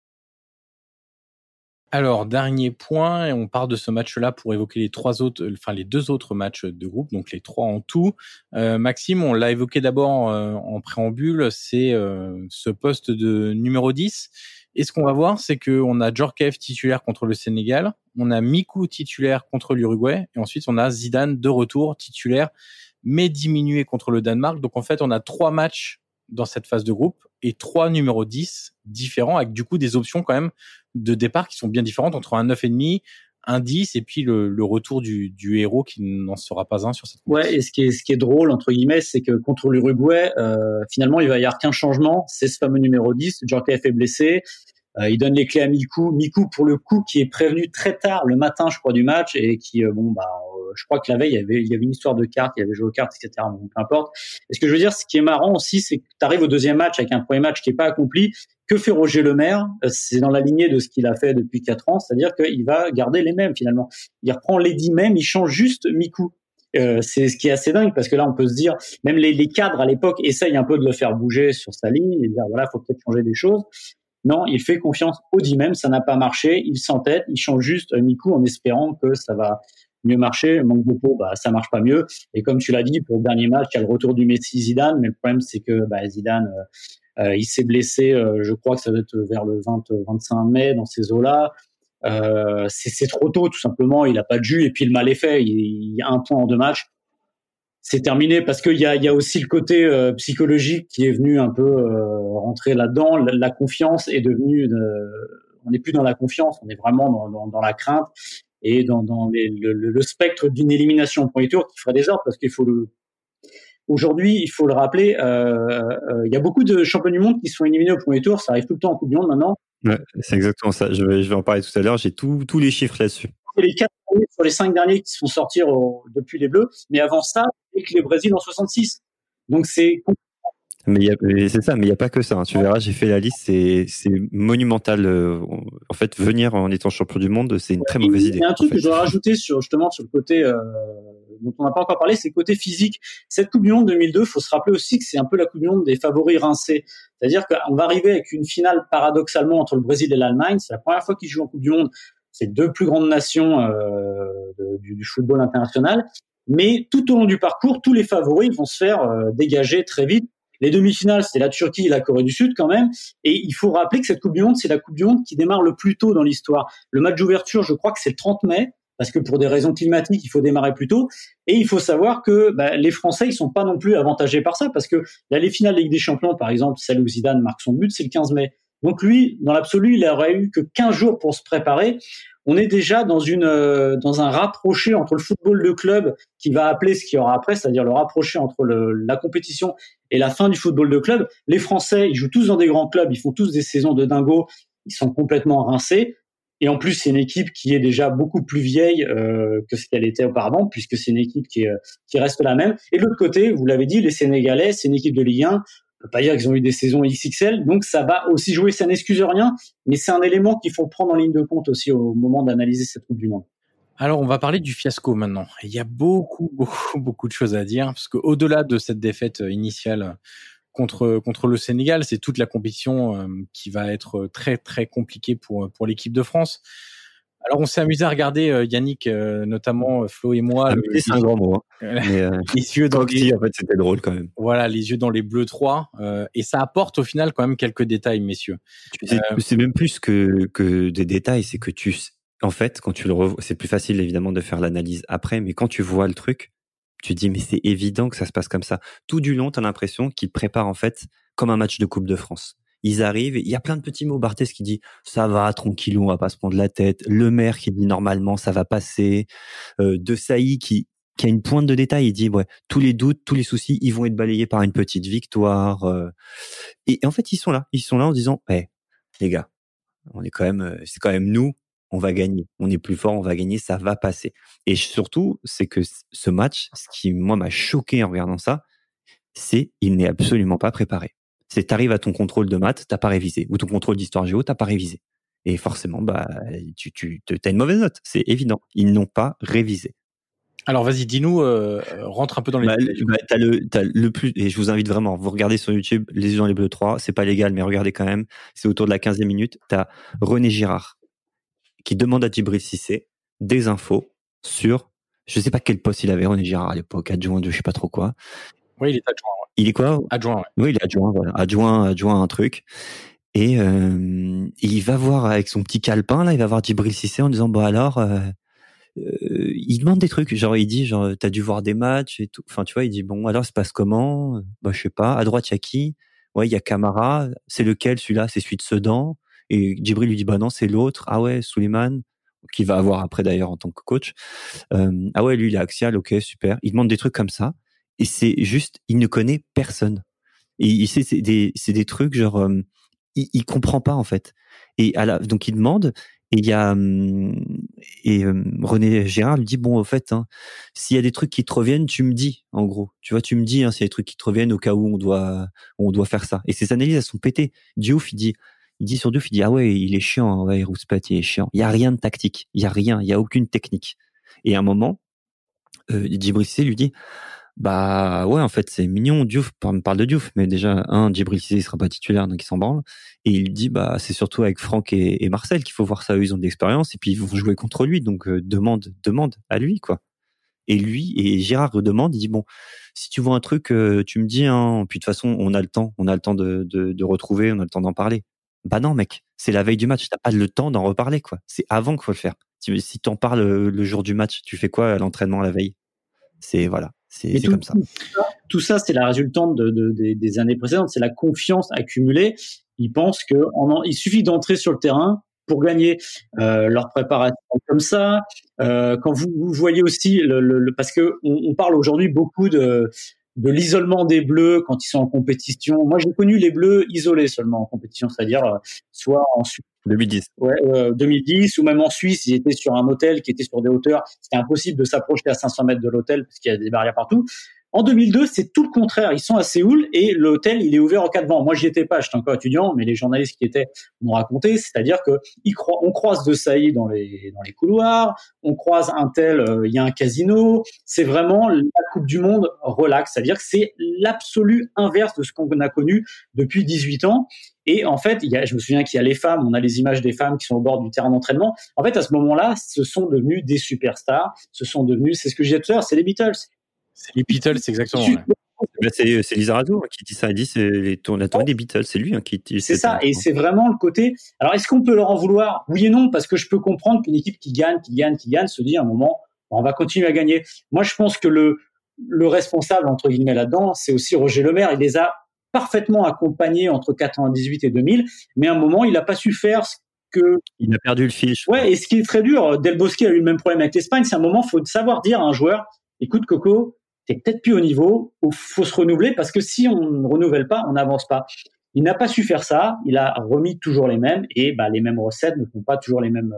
Alors, dernier point, et on part de ce match-là pour évoquer les deux autres matchs de groupe, donc les 3 en tout. Maxime, on l'a évoqué d'abord en préambule, c'est ce poste de numéro 10. Et ce qu'on va voir, c'est qu'on a Djorkaeff titulaire contre le Sénégal, on a Mikou titulaire contre l'Uruguay, et ensuite on a Zidane de retour titulaire, mais diminué contre le Danemark. Donc en fait, on a 3 matchs dans cette phase de groupe et 3 numéros 10 différents, avec du coup des options quand même de départ qui sont bien différentes entre un 9,5, un 10 et puis le retour du héros qui n'en sera pas un sur cette course. Ouais, et ce qui est drôle, entre guillemets, c'est que contre l'Uruguay, finalement, il va y avoir qu'un changement, c'est ce fameux numéro 10, Djorkaeff est blessé, il donne les clés à Mikou, pour le coup, qui est prévenu très tard le matin, je crois, du match, et qui, je crois que la veille, il y avait une histoire de cartes, il y avait joué aux cartes, etc., donc peu importe. Et ce que je veux dire, ce qui est marrant aussi, c'est que tu arrives au deuxième match avec un premier match qui est pas accompli. Que fait Roger Lemaire? C'est dans la lignée de ce qu'il a fait depuis 4 ans, c'est-à-dire qu'il va garder les mêmes, finalement. Il reprend les 10 mêmes, il change juste Mikou. C'est ce qui est assez dingue, parce que là, on peut se dire, même les cadres à l'époque essayent un peu de le faire bouger sur sa ligne, et dire, voilà, faut peut-être changer des choses. Non, il fait confiance aux 10 mêmes, ça n'a pas marché, il s'entête, il change juste Mikou en espérant que ça va mieux marcher. Manque de peau, ça marche pas mieux. Et comme tu l'as dit, pour le dernier match, il y a le retour du Messi Zidane, mais le problème, c'est que Zidane, il s'est blessé, je crois que ça doit être vers le 20-25 mai, dans ces eaux-là. C'est trop tôt, tout simplement, il a pas de jus, et puis le mal est fait, il y a 1 point en 2 matchs. C'est terminé, parce qu'il y a aussi le côté psychologique qui est venu un peu rentrer là-dedans. La confiance est devenue, on n'est plus dans la confiance, on est vraiment dans la crainte et dans le spectre d'une élimination au premier tour qui ferait des ordres, parce qu'il faut aujourd'hui, il faut le rappeler, il y a beaucoup de champions du monde qui sont éliminés au premier tour, ça arrive tout le temps en Coupe du Monde maintenant. Ouais, c'est exactement ça. Je vais en parler tout à l'heure, j'ai tous les chiffres là-dessus. Et les 4 derniers sur les 5 derniers qui se font sortir depuis les Bleus, mais avant ça, c'est que les Brésil en 66. Donc c'est c'est ça, mais il y a pas que ça. Hein. Tu verras, j'ai fait la liste, c'est monumental. En fait, venir en étant champion du monde, c'est une très mauvaise idée. Il y a un truc que je dois rajouter sur le côté dont on n'a pas encore parlé, c'est le côté physique. Cette Coupe du Monde 2002, faut se rappeler aussi que c'est un peu la Coupe du Monde des favoris rincés. C'est-à-dire qu'on va arriver avec une finale paradoxalement entre le Brésil et l'Allemagne. C'est la première fois qu'ils jouent en Coupe du Monde. C'est 2 plus grandes nations du football international. Mais tout au long du parcours, tous les favoris vont se faire dégager très vite. Les demi-finales, c'était la Turquie et la Corée du Sud quand même. Et il faut rappeler que cette Coupe du Monde, c'est la Coupe du Monde qui démarre le plus tôt dans l'histoire. Le match d'ouverture, je crois que c'est le 30 mai, parce que pour des raisons climatiques, il faut démarrer plus tôt. Et il faut savoir que les Français, ils sont pas non plus avantagés par ça, parce que là, les finales de Ligue des Champions, par exemple, celle où Zidane marque son but, c'est le 15 mai. Donc lui, dans l'absolu, il aurait eu que 15 jours pour se préparer. On est déjà dans un rapproché entre le football de club qui va appeler ce qu'il y aura après, c'est-à-dire le rapproché entre la compétition et la fin du football de club. Les Français, ils jouent tous dans des grands clubs, ils font tous des saisons de dingo, ils sont complètement rincés. Et en plus, c'est une équipe qui est déjà beaucoup plus vieille que ce qu'elle était auparavant, puisque c'est une équipe qui reste la même. Et de l'autre côté, vous l'avez dit, les Sénégalais, c'est une équipe de Ligue 1. On peut pas dire qu'ils ont eu des saisons XXL, donc ça va aussi jouer, ça n'excuse rien, mais c'est un élément qu'il faut prendre en ligne de compte aussi au moment d'analyser cette Coupe du Monde. Alors, on va parler du fiasco maintenant. Il y a beaucoup de choses à dire, parce que au-delà de cette défaite initiale contre le Sénégal, c'est toute la compétition qui va être très très compliquée pour l'équipe de France. Alors, on s'est amusé à regarder, Yannick, notamment Flo et moi. C'est un grand mot. Hein. Mais, les yeux dans les... En fait, c'était drôle quand même. Voilà, les yeux dans les bleus 3. Et ça apporte au final quand même quelques détails, messieurs. C'est même plus que des détails, c'est que en fait, quand tu le revois, c'est plus facile évidemment de faire l'analyse après, mais quand tu vois le truc, tu dis mais c'est évident que ça se passe comme ça. Tout du long, t'as l'impression qu'ils préparent en fait comme un match de Coupe de France. Ils arrivent, il y a plein de petits mots. Barthez qui dit ça va, tranquillou, on va pas se prendre la tête. Le maire qui dit normalement ça va passer. De Sailly qui a une pointe de détail, il dit ouais, tous les doutes, tous les soucis, ils vont être balayés par une petite victoire. Et en fait, ils sont là en disant les gars, on est quand même, c'est quand même nous. on va gagner. On est plus fort, on va gagner, ça va passer. Et surtout, c'est que ce match, ce qui, moi, m'a choqué en regardant ça, c'est il n'est absolument pas préparé. C'est t'arrives à ton contrôle de maths, t'as pas révisé. Ou ton contrôle d'histoire géo, t'as pas révisé. Et forcément, bah, t'as une mauvaise note. C'est évident. Ils n'ont pas révisé. Alors vas-y, dis-nous, rentre un peu dans les détails. T'as le plus, et je vous invite vraiment, vous regardez sur YouTube Les Yeux dans les Bleus 3, c'est pas légal, mais regardez quand même, c'est autour de la 15e minute, t'as René Girard qui demande à Djibril Cissé des infos sur, je sais pas quel poste il avait, René Girard à l'époque, adjoint de je sais pas trop quoi. Oui, il est adjoint. Ouais. Il est quoi? Adjoint, ouais. Oui, il est adjoint, voilà. Adjoint à un truc. Et il va voir avec son petit calepin, là, il va voir Djibril Cissé en disant, bah alors, il demande des trucs, genre il dit genre t'as dû voir des matchs et tout, enfin tu vois, il dit bon alors ça se passe comment, bah je sais pas, à droite il y a qui, ouais il y a Camara, c'est lequel celui-là, c'est celui de Sedan, et Djibril lui dit bah non c'est l'autre, ah ouais Souleymane, qu'il va avoir après d'ailleurs en tant que coach, ah ouais lui il est axial, ok super, il demande des trucs comme ça et c'est juste il ne connaît personne et il sait c'est des trucs genre il comprend pas en fait et donc il demande. Et il y a René Girard lui dit bon au fait s'il y a des trucs qui te reviennent tu me dis en gros tu vois tu me dis s'il y a des trucs qui te reviennent au cas où on doit faire ça et ses analyses elles sont pétées. Diouf il dit sur Diouf il dit ah ouais il est chiant ouais Rouspette il est chiant, il y a rien de tactique, il y a aucune technique et à un moment Djibril Cissé lui dit bah ouais en fait c'est mignon Diouf me parle de Diouf mais déjà Djibril Cissé il sera pas titulaire donc il s'en branle et il dit bah c'est surtout avec Franck et Marcel qu'il faut voir ça, eux ils ont de l'expérience et puis ils vont jouer contre lui donc demande à lui quoi. Et lui et Girard redemande, il dit bon si tu vois un truc tu me dis puis de toute façon on a le temps de retrouver, on a le temps d'en parler. Bah non mec, c'est la veille du match, t'as pas le temps d'en reparler quoi, c'est avant qu'il faut le faire. Si t'en parles le jour du match, tu fais quoi à l'entraînement la veille? C'est voilà. C'est comme ça. Tout ça, c'est la résultante des années précédentes. C'est la confiance accumulée. Ils pensent il suffit d'entrer sur le terrain pour gagner. Leur préparation comme ça. Quand vous voyez aussi parce que on parle aujourd'hui beaucoup de l'isolement des Bleus quand ils sont en compétition. Moi, j'ai connu les Bleus isolés seulement en compétition, c'est-à-dire soit en 2010. Ouais, 2010 ou même en Suisse, ils étaient sur un hôtel qui était sur des hauteurs. C'était impossible de s'approcher à 500 mètres de l'hôtel parce qu'il y a des barrières partout. En 2002, c'est tout le contraire. Ils sont à Séoul et l'hôtel, il est ouvert en cas de vent. Moi, j'y étais pas, j'étais encore étudiant, mais les journalistes qui étaient m'ont raconté. C'est-à-dire que on croise De Sailly dans les couloirs, on croise un tel, il y a un casino. C'est vraiment la Coupe du Monde relax. C'est-à-dire que c'est l'absolu inverse de ce qu'on a connu depuis 18 ans. Et en fait, je me souviens qu'il y a les femmes, on a les images des femmes qui sont au bord du terrain d'entraînement. En fait, à ce moment-là, ce sont devenus des superstars. C'est ce que je disais tout à l'heure, c'est les Beatles. C'est les Beatles, c'est exactement. Ouais. C'est Lizarazu qui dit ça. Il dit c'est la tournée des Beatles, c'est lui qui dit. C'est ça, et c'est vraiment le côté. Alors, est-ce qu'on peut leur en vouloir? Oui et non, parce que je peux comprendre qu'une équipe qui gagne, se dit à un moment, on va continuer à gagner. Moi, je pense que le responsable entre guillemets là-dedans, c'est aussi Roger Lemaire. Il les a parfaitement accompagnés entre 98 et 2000, mais à un moment, il n'a pas su faire ce que. Il a perdu le fil. Ouais, et ce qui est très dur, Del Bosque a eu le même problème avec l'Espagne. C'est un moment, faut savoir dire à un joueur, écoute Coco, t'es peut-être plus au niveau, faut se renouveler parce que si on ne renouvelle pas, on n'avance pas. Il n'a pas su faire ça, il a remis toujours les mêmes et les mêmes recettes ne font pas toujours les mêmes.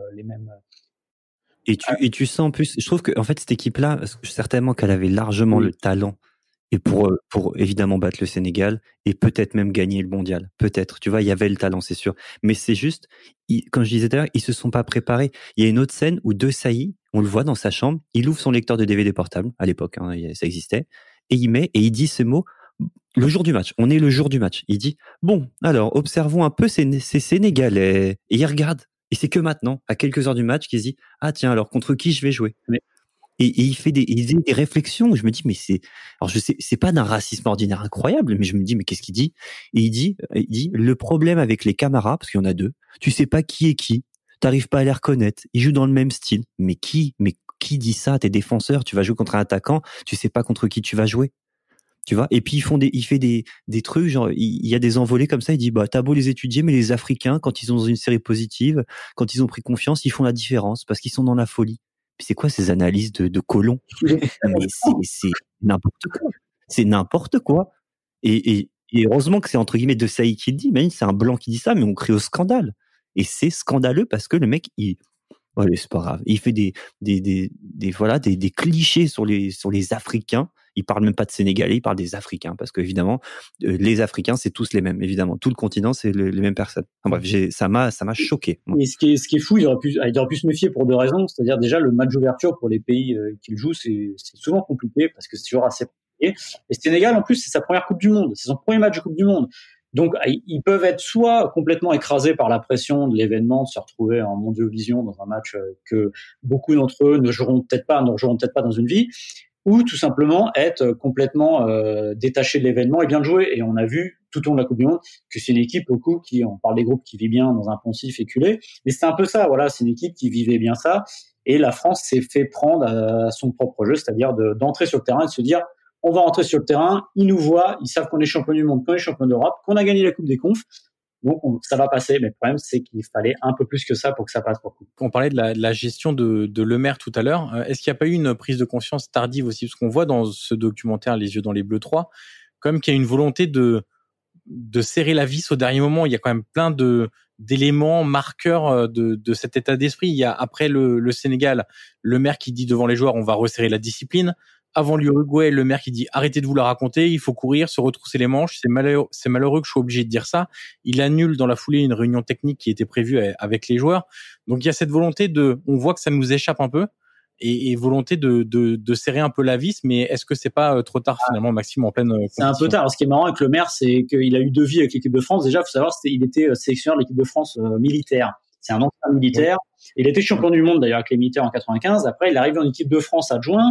Et tu sens en plus, je trouve que en fait cette équipe-là, certainement qu'elle avait largement le talent et pour évidemment battre le Sénégal et peut-être même gagner le mondial, peut-être. Tu vois, il y avait le talent, c'est sûr. Mais c'est juste, comme je disais tout à l'heure, ils se sont pas préparés. Il y a une autre scène où De Sailly, on le voit dans sa chambre, il ouvre son lecteur de DVD portable à l'époque, ça existait, et il dit ce mot. Le jour du match, on est le jour du match. Il dit bon, alors observons un peu ces Sénégalais. Et il regarde. Et c'est que maintenant, à quelques heures du match, qu'il se dit ah tiens alors contre qui je vais jouer. Et il fait des réflexions où je me dis mais c'est pas d'un racisme ordinaire incroyable, mais je me dis mais qu'est-ce qu'il dit? Et il dit le problème avec les Camara, parce qu'il y en a deux, tu sais pas qui est qui, t'arrives pas à les reconnaître, ils jouent dans le même style. Mais qui qui dit ça? T'es défenseur, tu vas jouer contre un attaquant, tu sais pas contre qui tu vas jouer. Tu vois? Et puis il fait des trucs, genre, il y a des envolées comme ça, il dit, bah, t'as beau les étudier, mais les Africains, quand ils sont dans une série positive, quand ils ont pris confiance, ils font la différence, parce qu'ils sont dans la folie. Puis c'est quoi ces analyses de colons? Mais c'est n'importe quoi. C'est n'importe quoi. Et heureusement que c'est entre guillemets De Sailly qui le dit, mais c'est un blanc qui dit ça, mais on crie au scandale. Et c'est scandaleux parce que le mec, Allez, c'est pas grave. Il fait des clichés sur les Africains. Il parle même pas de Sénégalais, il parle des Africains parce qu'évidemment, les Africains, c'est tous les mêmes. Évidemment, tout le continent, c'est les mêmes personnes. Enfin, bref, ça m'a choqué. Moi. Et ce qui est fou, il aurait pu se méfier pour 2 raisons. C'est-à-dire déjà le match d'ouverture pour les pays qu'il joue, c'est souvent compliqué parce que c'est toujours assez compliqué. Et Sénégal, en plus, c'est sa première Coupe du Monde, c'est son premier match de Coupe du Monde. Donc, ils peuvent être soit complètement écrasés par la pression de l'événement, de se retrouver en Mondiovision dans un match que beaucoup d'entre eux ne joueront peut-être pas dans une vie, ou tout simplement être complètement détaché de l'événement et bien le jouer. Et on a vu tout au long de la Coupe du Monde que c'est une équipe au coup on parle des groupes qui vivent bien dans un poncif éculé, mais c'est un peu ça, voilà, c'est une équipe qui vivait bien ça. Et la France s'est fait prendre à son propre jeu, c'est-à-dire d'entrer sur le terrain et de se dire on va rentrer sur le terrain, ils nous voient, ils savent qu'on est champion du monde, qu'on est champion d'Europe, qu'on a gagné la Coupe des Confs. Donc, ça va passer. Mais le problème, c'est qu'il fallait un peu plus que ça pour que ça passe pour le coup. On parlait de la gestion de Le Maire tout à l'heure. Est-ce qu'il n'y a pas eu une prise de conscience tardive aussi? Parce qu'on voit dans ce documentaire Les yeux dans les bleus 3, quand même qu'il y a une volonté de serrer la vis au dernier moment. Il y a quand même plein d'éléments marqueurs de cet état d'esprit. Il y a après le Sénégal, Le Maire qui dit devant les joueurs, on va resserrer la discipline. Avant l'Uruguay, Le Maire qui dit arrêtez de vous la raconter, il faut courir, se retrousser les manches. C'est malheureux que je sois obligé de dire ça. Il annule dans la foulée une réunion technique qui était prévue avec les joueurs. Donc il y a cette volonté on voit que ça nous échappe un peu et volonté de serrer un peu la vis. Mais est-ce que c'est pas trop tard finalement, Maxime, en pleine compétition? C'est un peu tard. Ce qui est marrant avec Le Maire, c'est qu'il a eu 2 vies avec l'équipe de France. Déjà, faut savoir, il était sélectionneur de l'équipe de France militaire. C'est un ancien militaire. Il était champion du monde d'ailleurs avec les militaires en 95. Après, il arrive en équipe de France adjoint.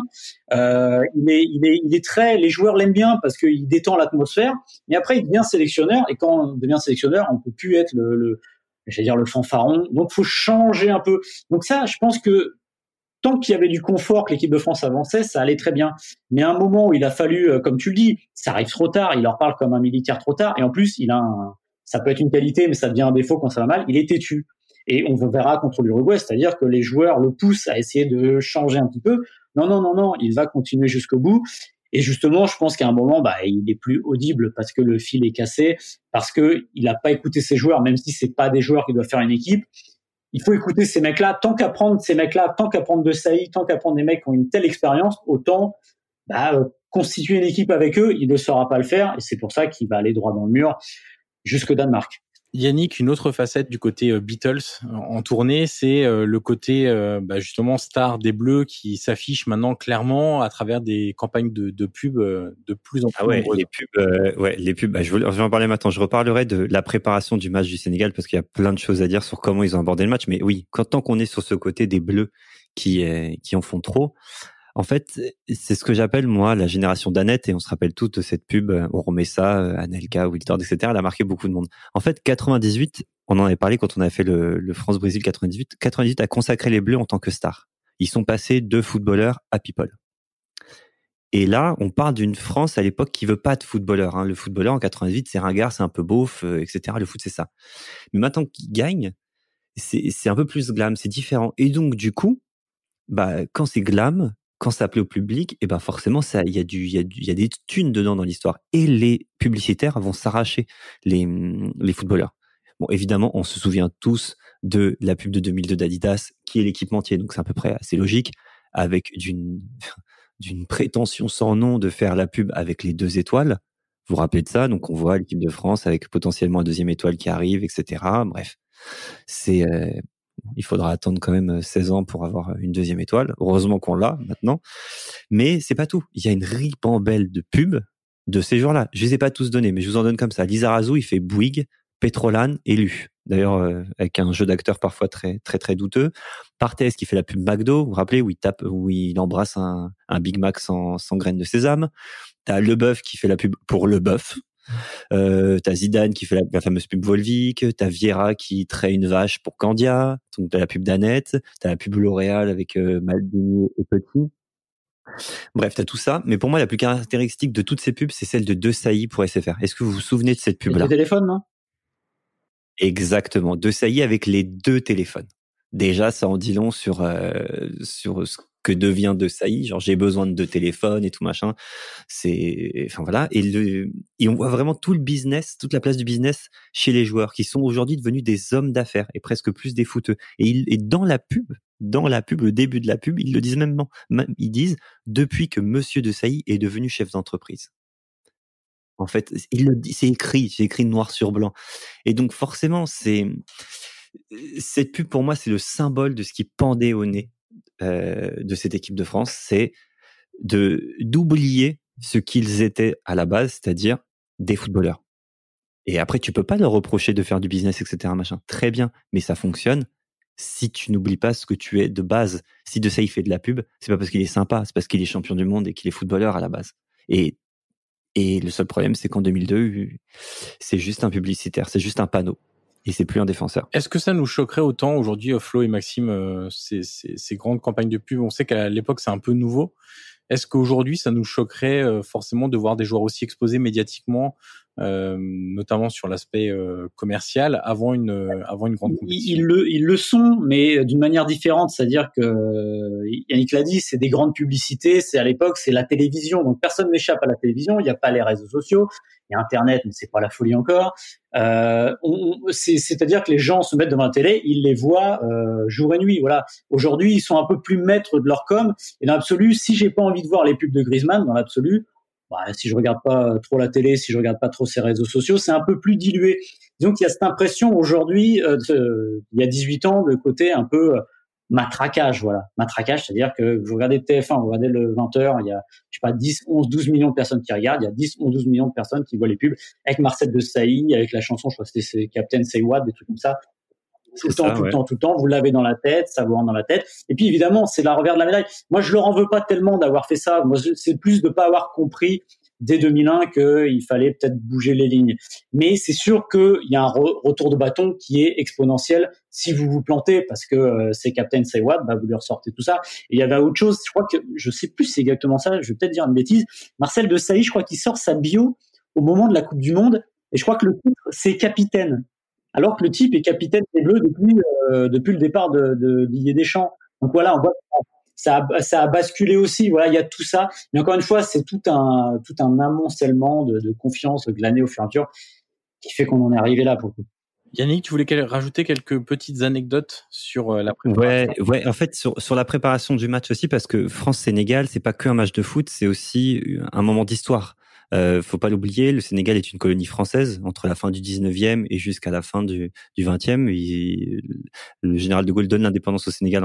Il est très, les joueurs l'aiment bien parce qu'il détend l'atmosphère. Mais après, il devient sélectionneur. Et quand on devient sélectionneur, on peut plus être le fanfaron. Donc, faut changer un peu. Donc ça, je pense que tant qu'il y avait du confort, que l'équipe de France avançait, ça allait très bien. Mais à un moment où il a fallu, comme tu le dis, ça arrive trop tard. Il leur parle comme un militaire trop tard. Et en plus, ça peut être une qualité, mais ça devient un défaut quand ça va mal. Il est têtu. Et on verra contre l'Uruguay, c'est-à-dire que les joueurs le poussent à essayer de changer un petit peu. Non, il va continuer jusqu'au bout. Et justement, je pense qu'à un moment, il est plus audible parce que le fil est cassé, parce que il a pas écouté ses joueurs, même si c'est pas des joueurs qui doivent faire une équipe. Il faut écouter ces mecs-là. Tant qu'à prendre ces mecs-là, tant qu'à prendre De Sailly, tant qu'à prendre des mecs qui ont une telle expérience, autant constituer une équipe avec eux. Il ne saura pas le faire, et c'est pour ça qu'il va aller droit dans le mur jusqu'au Danemark. Yannick, une autre facette du côté Beatles en tournée, c'est le côté justement star des Bleus qui s'affiche maintenant clairement à travers des campagnes de pub de plus en plus nombreuses. Les pubs. Je vais en parler maintenant. Je reparlerai de la préparation du match du Sénégal parce qu'il y a plein de choses à dire sur comment ils ont abordé le match. Mais oui, tant qu'on est sur ce côté des Bleus qui en font trop. En fait, c'est ce que j'appelle, moi, la génération d'Annette, et on se rappelle tous de cette pub, on remet ça, Anelka, Wiltord, etc. Elle a marqué beaucoup de monde. En fait, 98, on en avait parlé quand on a fait le France-Brésil 98. 98 a consacré les Bleus en tant que stars. Ils sont passés de footballeurs à people. Et là, on parle d'une France à l'époque qui veut pas de footballeurs. Hein. Le footballeur en 98, c'est ringard, c'est un peu beauf, etc. Le foot, c'est ça. Mais maintenant qu'ils gagnent, c'est un peu plus glam, c'est différent. Et donc, du coup, quand c'est glam, quand ça plaît au public, et forcément, il y a des thunes dedans dans l'histoire. Et les publicitaires vont s'arracher les footballeurs. Bon, évidemment, on se souvient tous de la pub de 2002 d'Adidas, qui est l'équipementier, donc c'est à peu près assez logique, avec d'une prétention sans nom de faire la pub avec les 2 étoiles. Vous vous rappelez de ça? Donc on voit l'équipe de France avec potentiellement une 2e étoile qui arrive, etc. Bref, il faudra attendre quand même 16 ans pour avoir une 2e étoile. Heureusement qu'on l'a maintenant. Mais c'est pas tout. Il y a une ribambelle de pubs de ces jours-là. Je les ai pas tous donnés, mais je vous en donne comme ça. Lizarazu, il fait Bouygues, Petrolan et Lu. D'ailleurs, avec un jeu d'acteur parfois très, très, très douteux. Barthez qui fait la pub McDo. Vous vous rappelez, où il embrasse un Big Mac sans graines de sésame. T'as Leboeuf qui fait la pub pour Leboeuf. T'as Zidane qui fait la fameuse pub Volvic, t'as Vieira qui traite une vache pour Candia, donc t'as la pub d'Annette, t'as la pub L'Oréal avec Maldini et Petit. Bref, t'as tout ça, mais pour moi la plus caractéristique de toutes ces pubs, c'est celle de De Sailly pour SFR. Est-ce que vous vous souvenez de cette pub-là? Le téléphone, non? Exactement, De Sailly avec les 2 téléphones. Déjà, ça en dit long sur ce que devient De Sailly, genre j'ai besoin de 2 téléphones et tout machin. Voilà. Et on voit vraiment tout le business, toute la place du business chez les joueurs qui sont aujourd'hui devenus des hommes d'affaires et presque plus des footeux. Et dans la pub dans la pub, le début de la pub, ils le disent même, ils disent depuis que Monsieur de Sailly est devenu chef d'entreprise. En fait, il le dit, c'est écrit noir sur blanc. Et donc forcément, cette pub pour moi, c'est le symbole de ce qui pendait au nez de cette équipe de France, c'est d'oublier ce qu'ils étaient à la base, c'est-à-dire des footballeurs. Et après, tu peux pas leur reprocher de faire du business, etc., machin. Très bien, mais ça fonctionne si tu n'oublies pas ce que tu es de base. Si De Sailly fait de la pub, c'est pas parce qu'il est sympa, c'est parce qu'il est champion du monde et qu'il est footballeur à la base. Et le seul problème, c'est qu'en 2002, c'est juste un publicitaire, c'est juste un panneau. Et c'est plus un défenseur. Est-ce que ça nous choquerait autant aujourd'hui, Flo et Maxime, ces grandes campagnes de pub? On sait qu'à l'époque, c'est un peu nouveau. Est-ce qu'aujourd'hui, ça nous choquerait forcément de voir des joueurs aussi exposés médiatiquement, notamment sur l'aspect commercial, avant une grande compétition? Ils le sont, mais d'une manière différente. C'est-à-dire que Yannick l'a dit, c'est des grandes publicités. C'est à l'époque, c'est la télévision. Donc personne n'échappe à la télévision. Il n'y a pas les réseaux sociaux, il y a Internet, mais c'est pas la folie encore. C'est-à-dire que les gens se mettent devant la télé, ils les voient jour et nuit. Voilà. Aujourd'hui, ils sont un peu plus maîtres de leur com. Et dans l'absolu, si j'ai pas envie de voir les pubs de Griezmann, dans l'absolu, si je regarde pas trop la télé, si je regarde pas trop ces réseaux sociaux, c'est un peu plus dilué. Disons qu'il y a cette impression aujourd'hui, il y a 18 ans, de côté un peu matraquage, voilà. Matraquage, c'est-à-dire que vous regardez TF1, vous regardez le 20h, il y a, je sais pas, 10, 11, 12 millions de personnes qui regardent, il y a 10, 11, 12 millions de personnes qui voient les pubs avec Marcel de Sailly, avec la chanson, je crois que c'était Captain Say What, des trucs comme ça. Tout le temps, vous l'avez dans la tête, ça vous rentre dans la tête. Et puis évidemment, c'est la revers de la médaille. Moi, je leur en veux pas tellement d'avoir fait ça. Moi, c'est plus de pas avoir compris dès 2001 qu'il fallait peut-être bouger les lignes. Mais c'est sûr qu'il y a un retour de bâton qui est exponentiel si vous vous plantez, parce que c'est Captain Say What, vous lui ressortez tout ça. Et il y avait autre chose, je crois que, je sais plus si c'est exactement ça, je vais peut-être dire une bêtise. Marcel de Sailly, je crois qu'il sort sa bio au moment de la Coupe du Monde, et je crois que le titre, c'est capitaine. Alors que le type est capitaine des Bleus depuis le départ de Didier Deschamps. Donc voilà, on voit ça a basculé aussi. Voilà, il y a tout ça. Mais encore une fois, c'est tout un amoncellement de confiance glané au fur et à mesure qui fait qu'on en est arrivé là pour le coup. Yannick, tu voulais rajouter quelques petites anecdotes sur la préparation? Ouais. En fait, sur la préparation du match aussi, parce que France-Sénégal, c'est pas qu'un match de foot, c'est aussi un moment d'histoire. Faut pas l'oublier, le Sénégal est une colonie française entre la fin du 19e et jusqu'à la fin du 20e. Le général de Gaulle donne l'indépendance au Sénégal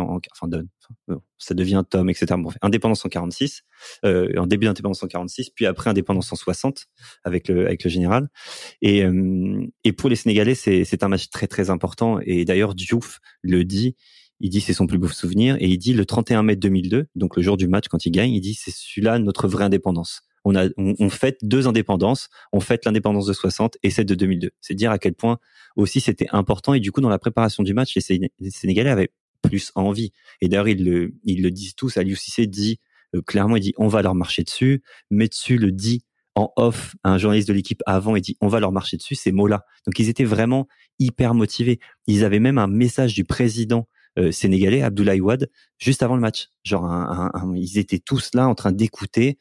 ça devient Tom, etc. Bon, indépendance en 46, en début d'indépendance en 46, puis après indépendance en 60 avec le général. Et pour les Sénégalais, c'est un match très très important. Et d'ailleurs, Diouf le dit. Il dit c'est son plus beau souvenir et il dit le 31 mai 2002, donc le jour du match quand il gagne, il dit c'est celui-là notre vraie indépendance. On fête deux indépendances, on fête l'indépendance de 60 et celle de 2002. C'est dire à quel point aussi c'était important et du coup dans la préparation du match, les Sénégalais avaient plus envie. Et d'ailleurs ils le disent tous. Aliou Cissé dit clairement, il dit on va leur marcher dessus. Metsu le dit en off à un journaliste de l'équipe avant, il dit on va leur marcher dessus. Ces mots-là. Donc ils étaient vraiment hyper motivés. Ils avaient même un message du président sénégalais Abdoulaye Wade juste avant le match. Genre ils étaient tous là en train d'écouter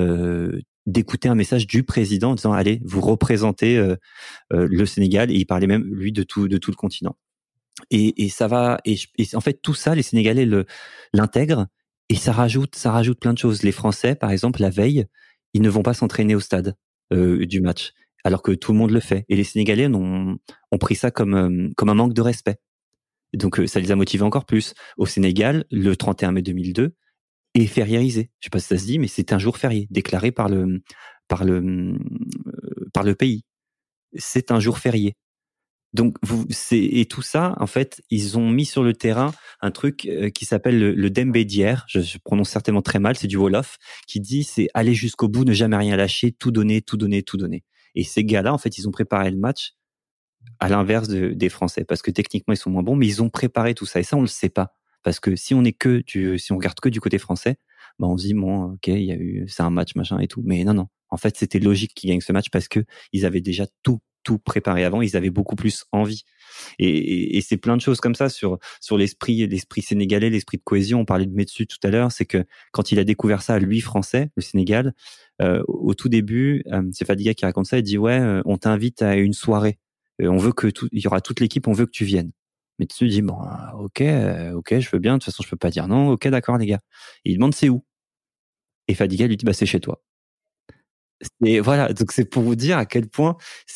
un message du président en disant allez vous représentez le Sénégal, et il parlait même lui de tout le continent et ça va et en fait tout ça les Sénégalais l'intègrent et ça rajoute plein de choses. Les Français par exemple la veille ils ne vont pas s'entraîner au stade du match alors que tout le monde le fait et les Sénégalais ont pris ça comme un manque de respect. Donc ça les a motivés encore plus. Au Sénégal, le 31 mai 2002 est fériérisé. Je sais pas si ça se dit, mais c'est un jour férié déclaré par le pays. C'est un jour férié. Donc et tout ça, en fait, ils ont mis sur le terrain un truc qui s'appelle le Dembé d'hier. Je prononce certainement très mal, c'est du Wolof, qui dit c'est aller jusqu'au bout, ne jamais rien lâcher, tout donner. Et ces gars-là, en fait, ils ont préparé le match à l'inverse des Français, parce que techniquement ils sont moins bons, mais ils ont préparé tout ça et ça on le sait pas, parce que si on regarde que du côté français, on se dit bon ok c'est un match machin et tout, mais non en fait c'était logique qu'ils gagnent ce match parce que ils avaient déjà tout préparé avant, ils avaient beaucoup plus envie et c'est plein de choses comme ça sur l'esprit sénégalais, l'esprit de cohésion. On parlait de Metsu tout à l'heure, c'est que quand il a découvert ça lui français, le Sénégal, au tout début c'est Fadiga qui raconte ça, il dit on t'invite à une soirée. On veut il y aura toute l'équipe, on veut que tu viennes. Mais tu te dis, bon, ok, je veux bien, de toute façon, je peux pas dire non, ok, d'accord, les gars. Et il demande c'est où? Et Fadiga lui dit, bah, c'est chez toi. Et voilà, donc c'est pour vous dire à quel point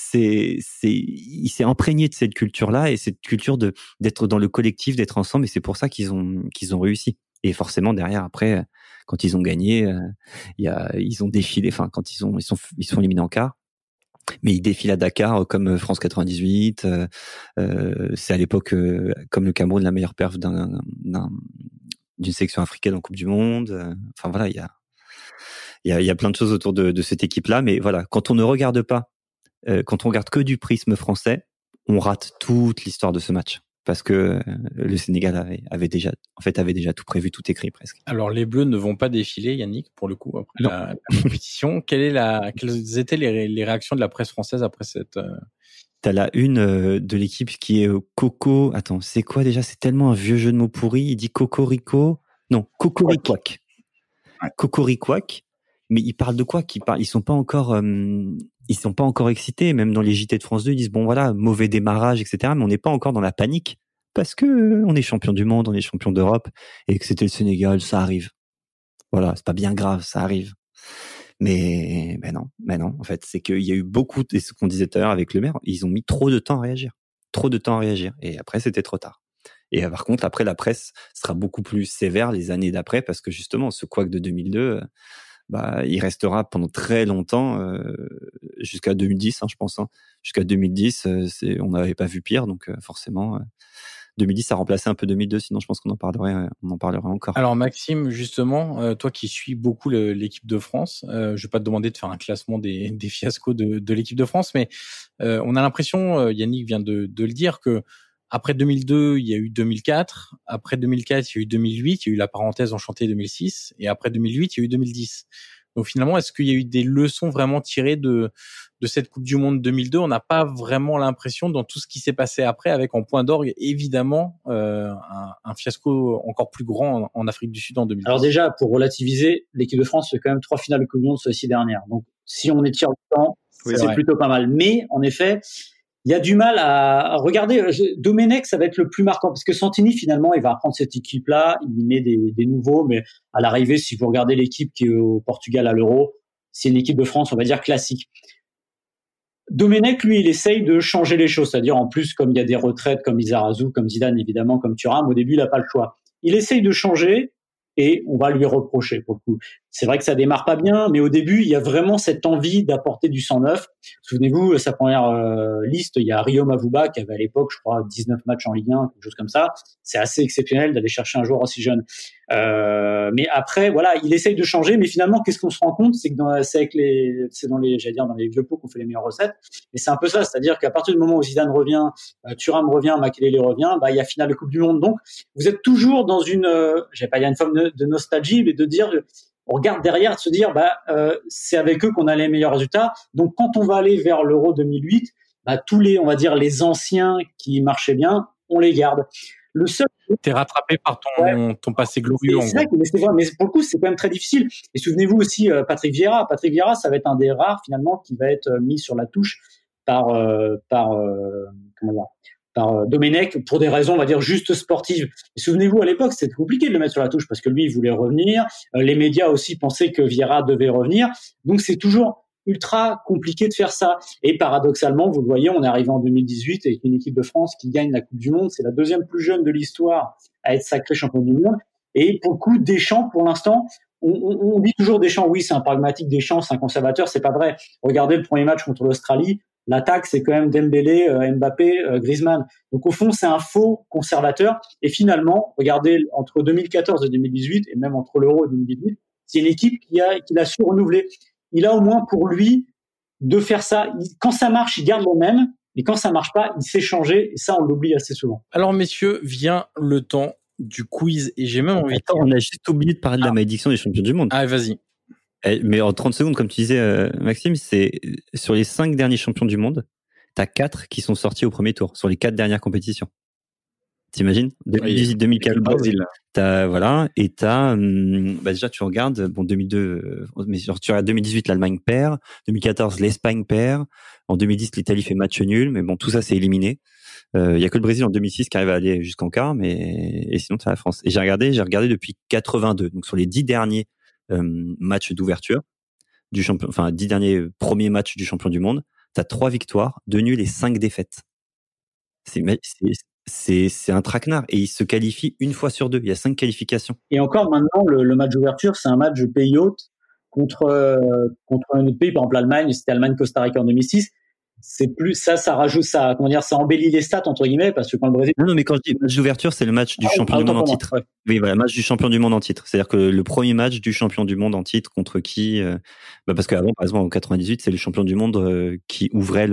il s'est imprégné de cette culture-là et cette culture d'être dans le collectif, d'être ensemble, et c'est pour ça qu'ils ont réussi. Et forcément derrière, après, quand ils ont gagné, ils ont défilé. Enfin, quand ils sont éliminés en quart, mais ils défilent à Dakar comme France 98. C'est à l'époque comme le Cameroun la meilleure perf d'une section africaine en Coupe du Monde. Enfin voilà, il y a plein de choses autour de cette équipe-là, mais voilà, quand on ne regarde pas, quand on regarde que du prisme français, on rate toute l'histoire de ce match. Parce que le Sénégal avait déjà tout prévu, tout écrit presque. Alors les Bleus ne vont pas défiler, Yannick, pour le coup, après la compétition. Quelles étaient les réactions de la presse française après cette... T'as la une de l'équipe qui est Coco... Attends, c'est quoi déjà? C'est tellement un vieux jeu de mots pourri. Il dit Cocorico... Non, Cocoriquac. Ouais. Cocoriquac. Mais ils parlent de quoi? Ils sont pas encore excités. Même dans les JT de France 2, ils disent bon voilà, mauvais démarrage, etc. Mais on n'est pas encore dans la panique parce que on est champion du monde, on est champion d'Europe et que c'était le Sénégal, ça arrive. Voilà, c'est pas bien grave, ça arrive. Mais non. En fait, c'est qu'il y a eu beaucoup, et ce qu'on disait tout à l'heure avec le maire, ils ont mis trop de temps à réagir. Et après, c'était trop tard. Et par contre, après, la presse sera beaucoup plus sévère les années d'après parce que justement, ce couac de 2002. Il restera pendant très longtemps, jusqu'à 2010, je pense. Jusqu'à 2010, on n'avait pas vu pire, donc forcément, 2010, ça remplaçait un peu 2002. Sinon, je pense qu'on en parlerait encore. Alors Maxime, justement, toi qui suis beaucoup l'équipe de France, je vais pas te demander de faire un classement des fiascos de l'équipe de France, mais on a l'impression, Yannick vient de le dire, que après 2002, il y a eu 2004. Après 2004, il y a eu 2008. Il y a eu la parenthèse enchantée 2006. Et après 2008, il y a eu 2010. Donc finalement, est-ce qu'il y a eu des leçons vraiment tirées de cette Coupe du Monde 2002? On n'a pas vraiment l'impression dans tout ce qui s'est passé après, avec en point d'orgue, évidemment, un fiasco encore plus grand en Afrique du Sud en 2010. Alors déjà, pour relativiser, l'équipe de France fait quand même 3 finales de Coupe du Monde sur les 6 dernières. Donc si on étire le temps, c'est plutôt pas mal. Mais en effet... il y a du mal à regarder. Domenech, ça va être le plus marquant parce que Santini, finalement, il va reprendre cette équipe-là. Il met des nouveaux, mais à l'arrivée, si vous regardez l'équipe qui est au Portugal à l'Euro, c'est une équipe de France, on va dire classique. Domenech, lui, il essaye de changer les choses, c'est-à-dire en plus, comme il y a des retraites, comme Lizarazu, comme Zidane, évidemment, comme Thuram, au début, il n'a pas le choix. Il essaye de changer. Et on va lui reprocher pour le coup. C'est vrai que ça démarre pas bien, mais au début, il y a vraiment cette envie d'apporter du sang neuf. Souvenez-vous, sa première liste, il y a Rio Mavuba qui avait à l'époque, je crois, 19 matchs en Ligue 1, quelque chose comme ça. C'est assez exceptionnel d'aller chercher un joueur aussi jeune. Mais après, voilà, il essaye de changer, mais finalement, qu'est-ce qu'on se rend compte, c'est que c'est dans les vieux pots qu'on fait les meilleures recettes. Et c'est un peu ça, c'est-à-dire qu'à partir du moment où Zidane revient, Thuram revient, Makelele revient, il y a finale de Coupe du Monde. Donc, vous êtes toujours dans une, j'allais pas dire une forme de nostalgie, mais de dire, on regarde derrière, de se dire, c'est avec eux qu'on a les meilleurs résultats. Donc, quand on va aller vers l'Euro 2008, tous on va dire, les anciens qui marchaient bien, on les garde. Le seul. T'es rattrapé par ton passé glorieux. C'est vrai, mais pour le coup, c'est quand même très difficile. Et souvenez-vous aussi, Patrick Vieira. Patrick Vieira, ça va être un des rares, finalement, qui va être mis sur la touche par Domenech pour des raisons, on va dire, juste sportives. Et souvenez-vous, à l'époque, c'était compliqué de le mettre sur la touche parce que lui, il voulait revenir. Les médias aussi pensaient que Vieira devait revenir. Donc, c'est toujours ultra compliqué de faire ça. Et paradoxalement, vous le voyez, on est arrivé en 2018 avec une équipe de France qui gagne la Coupe du Monde. C'est la deuxième plus jeune de l'histoire à être sacrée champion du monde. Et pour le coup, Deschamps, pour l'instant, on dit toujours Deschamps, oui, c'est un pragmatique, Deschamps, c'est un conservateur, c'est pas vrai. Regardez le premier match contre l'Australie. L'attaque, c'est quand même Dembélé, Mbappé, Griezmann. Donc, au fond, c'est un faux conservateur. Et finalement, regardez, entre 2014 et 2018, et même entre l'Euro et 2018, c'est une équipe qui l'a su renouveler. Il a au moins pour lui de faire ça. Quand ça marche, il garde le même. Et quand ça marche pas, il sait changer. Et ça, on l'oublie assez souvent. Alors, messieurs, vient le temps du quiz. Et j'ai même envie on a juste oublié de parler de la malédiction des champions du monde. Ah, vas-y. Mais en 30 secondes, comme tu disais, Maxime, c'est sur les 5 derniers champions du monde, t'as 4 qui sont sortis au premier tour, sur les 4 dernières compétitions. T'imagines? 2018, 2014, et t'as, déjà, tu regardes, 2002, mais genre, tu regardes 2018, l'Allemagne perd, 2014, l'Espagne perd, en 2010, l'Italie fait match nul, mais bon, tout ça, c'est éliminé. Il y a que le Brésil en 2006 qui arrive à aller jusqu'en quart, et sinon c'est la France. Et j'ai regardé depuis 82, donc sur les 10 derniers matchs d'ouverture du champion, enfin 10 derniers premiers matchs du champion du monde, t'as 3 victoires, 2 nuls et 5 défaites. C'est un traquenard, et il se qualifie une fois sur 2. Il y a 5 qualifications. Et encore maintenant, le match d'ouverture, c'est un match de pays hôte contre un autre pays, par exemple l'Allemagne. C'était Allemagne-Costa Rica en 2006. C'est plus ça rajoute ça, comment dire, ça embellit les stats entre guillemets, parce que quand le Brésil. Non, mais quand je dis match d'ouverture, c'est le match du champion du monde en titre. Ouais. Oui, voilà, match du champion du monde en titre. C'est-à-dire que le premier match du champion du monde en titre contre qui, parce qu'avant, par exemple, en 98, c'est le champion du monde qui ouvrait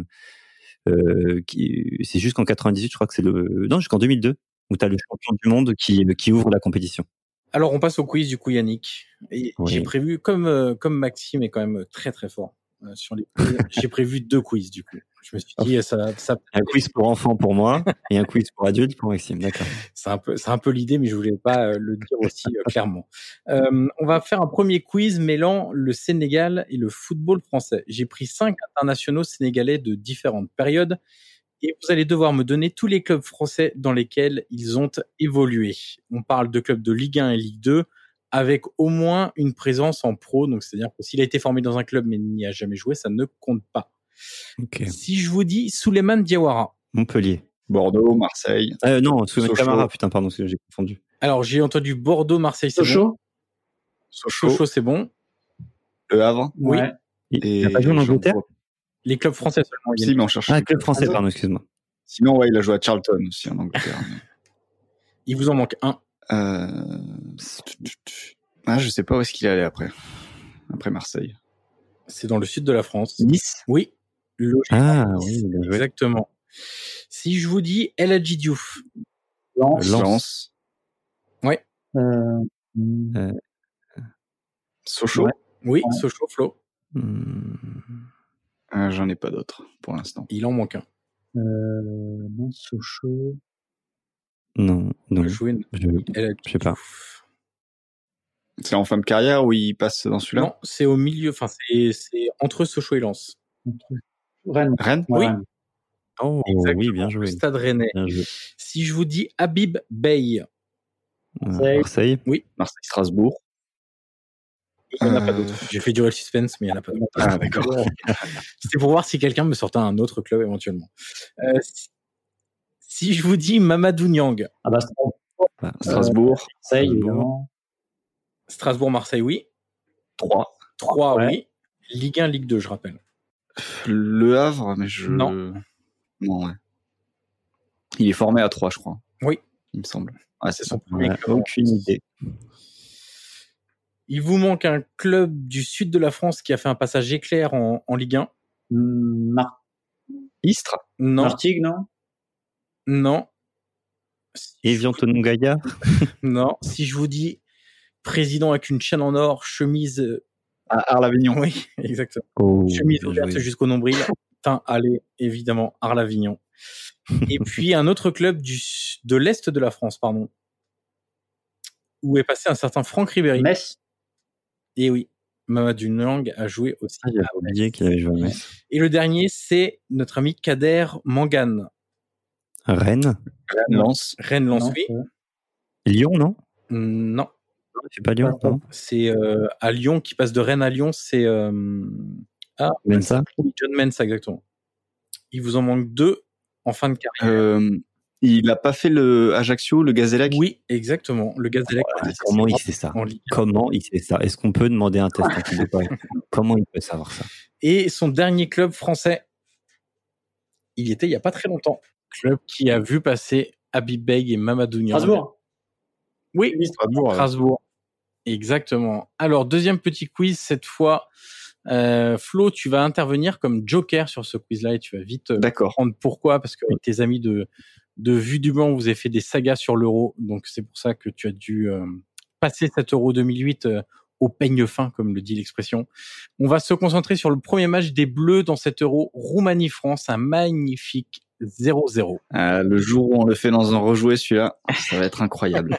c'est jusqu'en 98, je crois que c'est jusqu'en 2002, où t'as le champion du monde qui ouvre la compétition. Alors, on passe au quiz du coup, Yannick. Et oui. J'ai prévu, comme Maxime est quand même très très fort sur les quiz, j'ai prévu 2 quiz du coup. Je me suis dit, ça... Un quiz pour enfants pour moi et un quiz pour adultes pour Maxime, d'accord. C'est un peu l'idée, mais je voulais pas le dire aussi clairement. On va faire un premier quiz mêlant le Sénégal et le football français. J'ai pris 5 internationaux sénégalais de différentes périodes et vous allez devoir me donner tous les clubs français dans lesquels ils ont évolué. On parle de clubs de Ligue 1 et Ligue 2 avec au moins une présence en pro. Donc, c'est-à-dire que s'il a été formé dans un club mais n'y a jamais joué, ça ne compte pas. Okay. Si je vous dis Souleymane Diawara. Montpellier. Bordeaux, Marseille. Non, Souleymane Camara, putain, pardon, j'ai confondu. Alors, j'ai entendu Bordeaux, Marseille, c'est bon. Sochaux, c'est bon. Le Havre. Oui. Ouais. Il n'a pas joué en Angleterre? Les clubs français seulement. Si, mais on cherche. Club français, pardon, excuse-moi. Sinon, ouais, il a joué à Charlton aussi en Angleterre. Il vous en manque un. Je sais pas où est-ce qu'il est allé après Marseille. C'est dans le sud de la France. Nice. Oui. Oui, exactement. Si je vous dis El Hadji Diouf. Lens. Ouais. Sochaux. Ouais. Oui, Sochaux, Flo. J'en ai pas d'autres pour l'instant. Il en manque un. Sochaux. Non. Je sais pas. C'est en fin de carrière où il passe dans celui-là? Non, c'est au milieu. Enfin, c'est entre Sochaux et Lens. Rennes. Oui. Oh, exactement. Oui, bien joué. Stade Rennais. Si je vous dis Habib Bey. Marseille. Oui. Marseille-Strasbourg. Il n'y en a pas d'autres. J'ai fait durer le suspense, mais il n'y en a pas d'autres. Ah, d'accord. C'était pour voir si quelqu'un me sortait un autre club éventuellement. Si je vous dis Mamadou Niang. Strasbourg. Marseille, évidemment. Strasbourg, Marseille, oui. 3, ouais. Oui. Ligue 1, Ligue 2, je rappelle. Le Havre, mais Non, ouais. Il est formé à 3, je crois. Oui. Il me semble. C'est son premier club. Aucune idée. Il vous manque un club du sud de la France qui a fait un passage éclair en Ligue 1. Istres. Non. Martigues, non. Non. Evian Tonon Gaillard. Non. Si je vous dis président avec une chaîne en or, chemise. Arles-Avignon. Oui, exactement. Oh, chemise ouverte jusqu'au nombril. Allez, évidemment, Arles-Avignon. Et puis un autre club de l'Est de la France, pardon, où est passé un certain Franck Ribéry. Metz. Et oui, Mamadou Niang a joué aussi. J'avais oublié qu'il avait joué à Metz. Et le dernier, c'est notre ami Kader Mangane. Rennes. Lens. Rennes-Lens, oui. Lyon, non? Non. C'est pas Lyon, non? C'est à Lyon, qui passe de Rennes à Lyon, c'est Mensa. Oui, John Mensa, exactement. Il vous en manque 2 en fin de carrière. Il a pas fait le Ajaccio, le Gazélec? Oui, exactement. Le Gazélec. Comment il sait ça? Comment il sait ça? Est-ce qu'on peut demander un test Comment il peut savoir ça? Et son dernier club français, il y était il y a pas très longtemps. Club qui a vu passer Habib Bey et Mamadou Niang. Strasbourg. Oui, Strasbourg. Exactement. Alors, deuxième petit quiz, cette fois, Flo, tu vas intervenir comme joker sur ce quiz-là et tu vas vite comprendre pourquoi, parce qu'avec tes amis de Vue du Banc, vous avez fait des sagas sur l'Euro, donc c'est pour ça que tu as dû passer cet Euro 2008 au peigne fin, comme le dit l'expression. On va se concentrer sur le premier match des Bleus dans cet Euro, Roumanie-France, un magnifique 0-0. Le jour où on le fait dans un rejoué, celui-là, ça va être incroyable.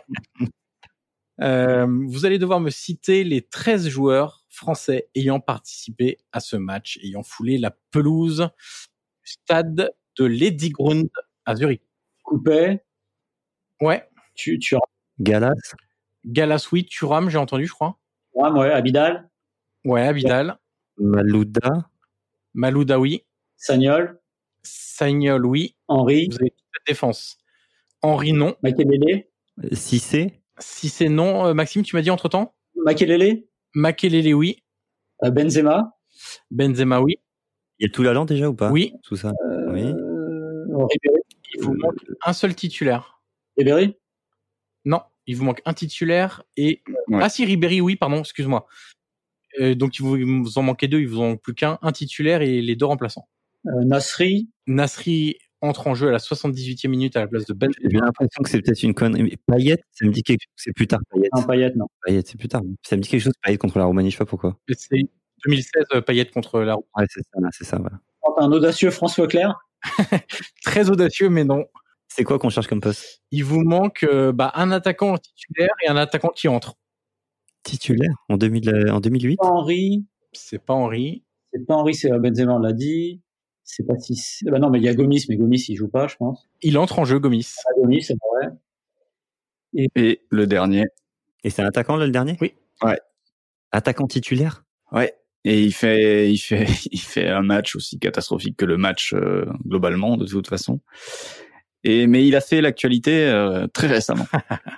Vous allez devoir me citer les 13 joueurs français ayant participé à ce match, ayant foulé la pelouse du stade de Ledigrund à Zurich. Coupet. Ouais. Thuram. Galas, oui. Thuram, j'ai entendu, je crois. Ouais, Abidal. Ouais, Abidal. Malouda, oui. Sagnol, oui. Henry. Vous avez toute la défense. Henry, non. Makelele. Cissé, non. Maxime, tu m'as dit entre-temps? Makelele, oui. Benzema, oui. il y a tout l'allant déjà ou pas? Oui. Tout ça. Oui. Ribéry. Il vous manque un seul titulaire. Ribéry? Non, il vous manque un titulaire et... Ouais. Ah si, Ribéry, oui, pardon, excuse-moi. Donc il vous en manquait 2, il vous en manque plus qu'un titulaire et les 2 remplaçants. Nasri entre en jeu à la 78e minute à la place de Ben. J'ai l'impression que c'est peut-être une connerie. Mais Payet, ça me dit quelque chose. C'est plus tard, Payet. Non, Payet, non. Payet, c'est plus tard. Ça me dit quelque chose, Payet contre la Roumanie, je sais pas pourquoi. C'est 2016, Payet contre la Roumanie. Ouais, c'est ça, voilà. Un audacieux François Clerc. Très audacieux, mais non. C'est quoi qu'on cherche comme poste? Il vous manque un attaquant titulaire et un attaquant qui entre. Titulaire en 2008? Henry. C'est pas Henry. C'est Benzema, on l'a dit. C'est pas si. Non, mais il y a Gomis, mais Gomis, il joue pas, je pense. Il entre en jeu, Gomis. Gomis, c'est vrai. Et le dernier. Et c'est un attaquant, là, le dernier? Oui. Ouais. Attaquant titulaire? Ouais. Et il fait un match aussi catastrophique que le match globalement, de toute façon. Mais il a fait l'actualité très récemment.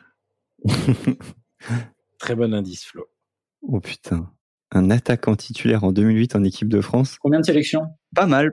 Très bon indice, Flo. Oh putain. Un attaquant titulaire en 2008 en équipe de France. Combien de sélections? Pas mal.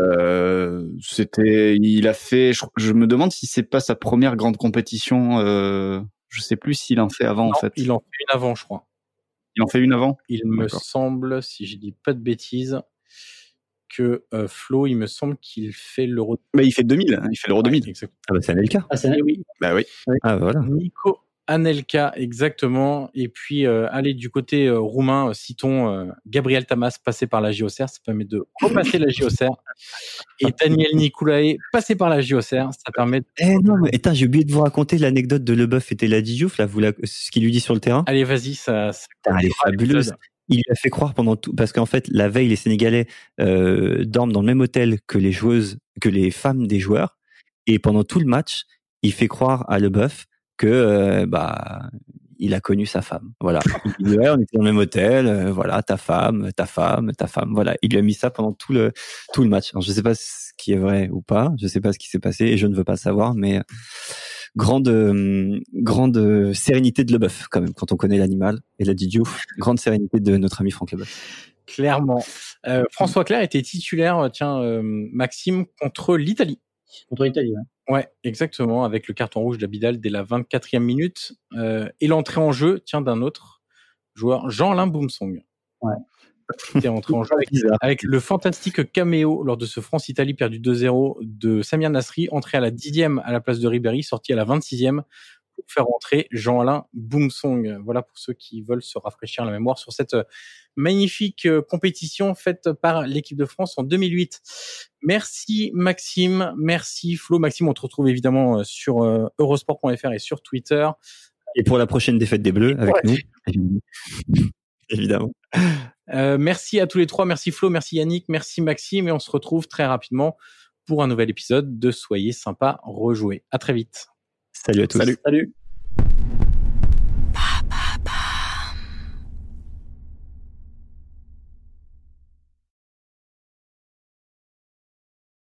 Il a fait, je me demande si c'est pas sa première grande compétition, je sais plus s'il en fait avant, non, en fait. Il en fait une avant, je crois. Il en fait une avant? Il me semble, si je dis pas de bêtises, que Flo, il me semble qu'il fait l'Euro. Mais il fait 2000, il fait l'Euro 2000. Exactement. Ah bah c'est Anelka. Oui. Bah oui. Ah voilà. Nico Anelka, exactement. Et puis, aller du côté roumain, citons Gabriel Tamas, passé par la JOCR, ça permet de repasser la JOCR. Et Daniel Nicolae, passé par la JOCR, ça permet... Non, mais j'ai oublié de vous raconter l'anecdote de Leboeuf et Tella Diouf, là, ce qu'il lui dit sur le terrain. Allez, vas-y, ça elle est fabuleuse. Il lui a fait croire pendant tout, parce qu'en fait, la veille, les Sénégalais dorment dans le même hôtel que les femmes des joueurs, et pendant tout le match, il fait croire à Leboeuf que il a connu sa femme. Voilà. Il dit, ouais, on était dans le même hôtel, voilà, ta femme, voilà. Il lui a mis ça pendant tout le match. Alors, je sais pas ce qui est vrai ou pas, je sais pas ce qui s'est passé et je ne veux pas savoir, mais grande sérénité de Leboeuf quand même quand on connaît l'animal, et l'a dit Diouf, grande sérénité de notre ami Franck Leboeuf. Clairement. François Clerc était titulaire, Maxime, contre l'Italie. Contre l'Italie, ouais. Ouais, exactement, avec le carton rouge d'Abidal dès la 24e minute. Et l'entrée en jeu, d'un autre joueur, Jean-Alain Boumsong. Ouais. Qui était entré en jeu avec le fantastique caméo lors de ce France-Italie perdu 2-0 de Samir Nasri, entré à la 10e à la place de Ribéry, sorti à la 26e pour faire entrer Jean-Alain Boumsong. Voilà pour ceux qui veulent se rafraîchir la mémoire sur cette magnifique compétition faite par l'équipe de France en 2008. Merci Maxime, merci Flo. Maxime, on te retrouve évidemment sur eurosport.fr et sur Twitter. Et pour la prochaine défaite des Bleus avec nous, évidemment. Merci à tous les trois, merci Flo, merci Yannick, merci Maxime, et on se retrouve très rapidement pour un nouvel épisode de Soyez sympa, rejouez. À très vite. Salut à tous. Salut.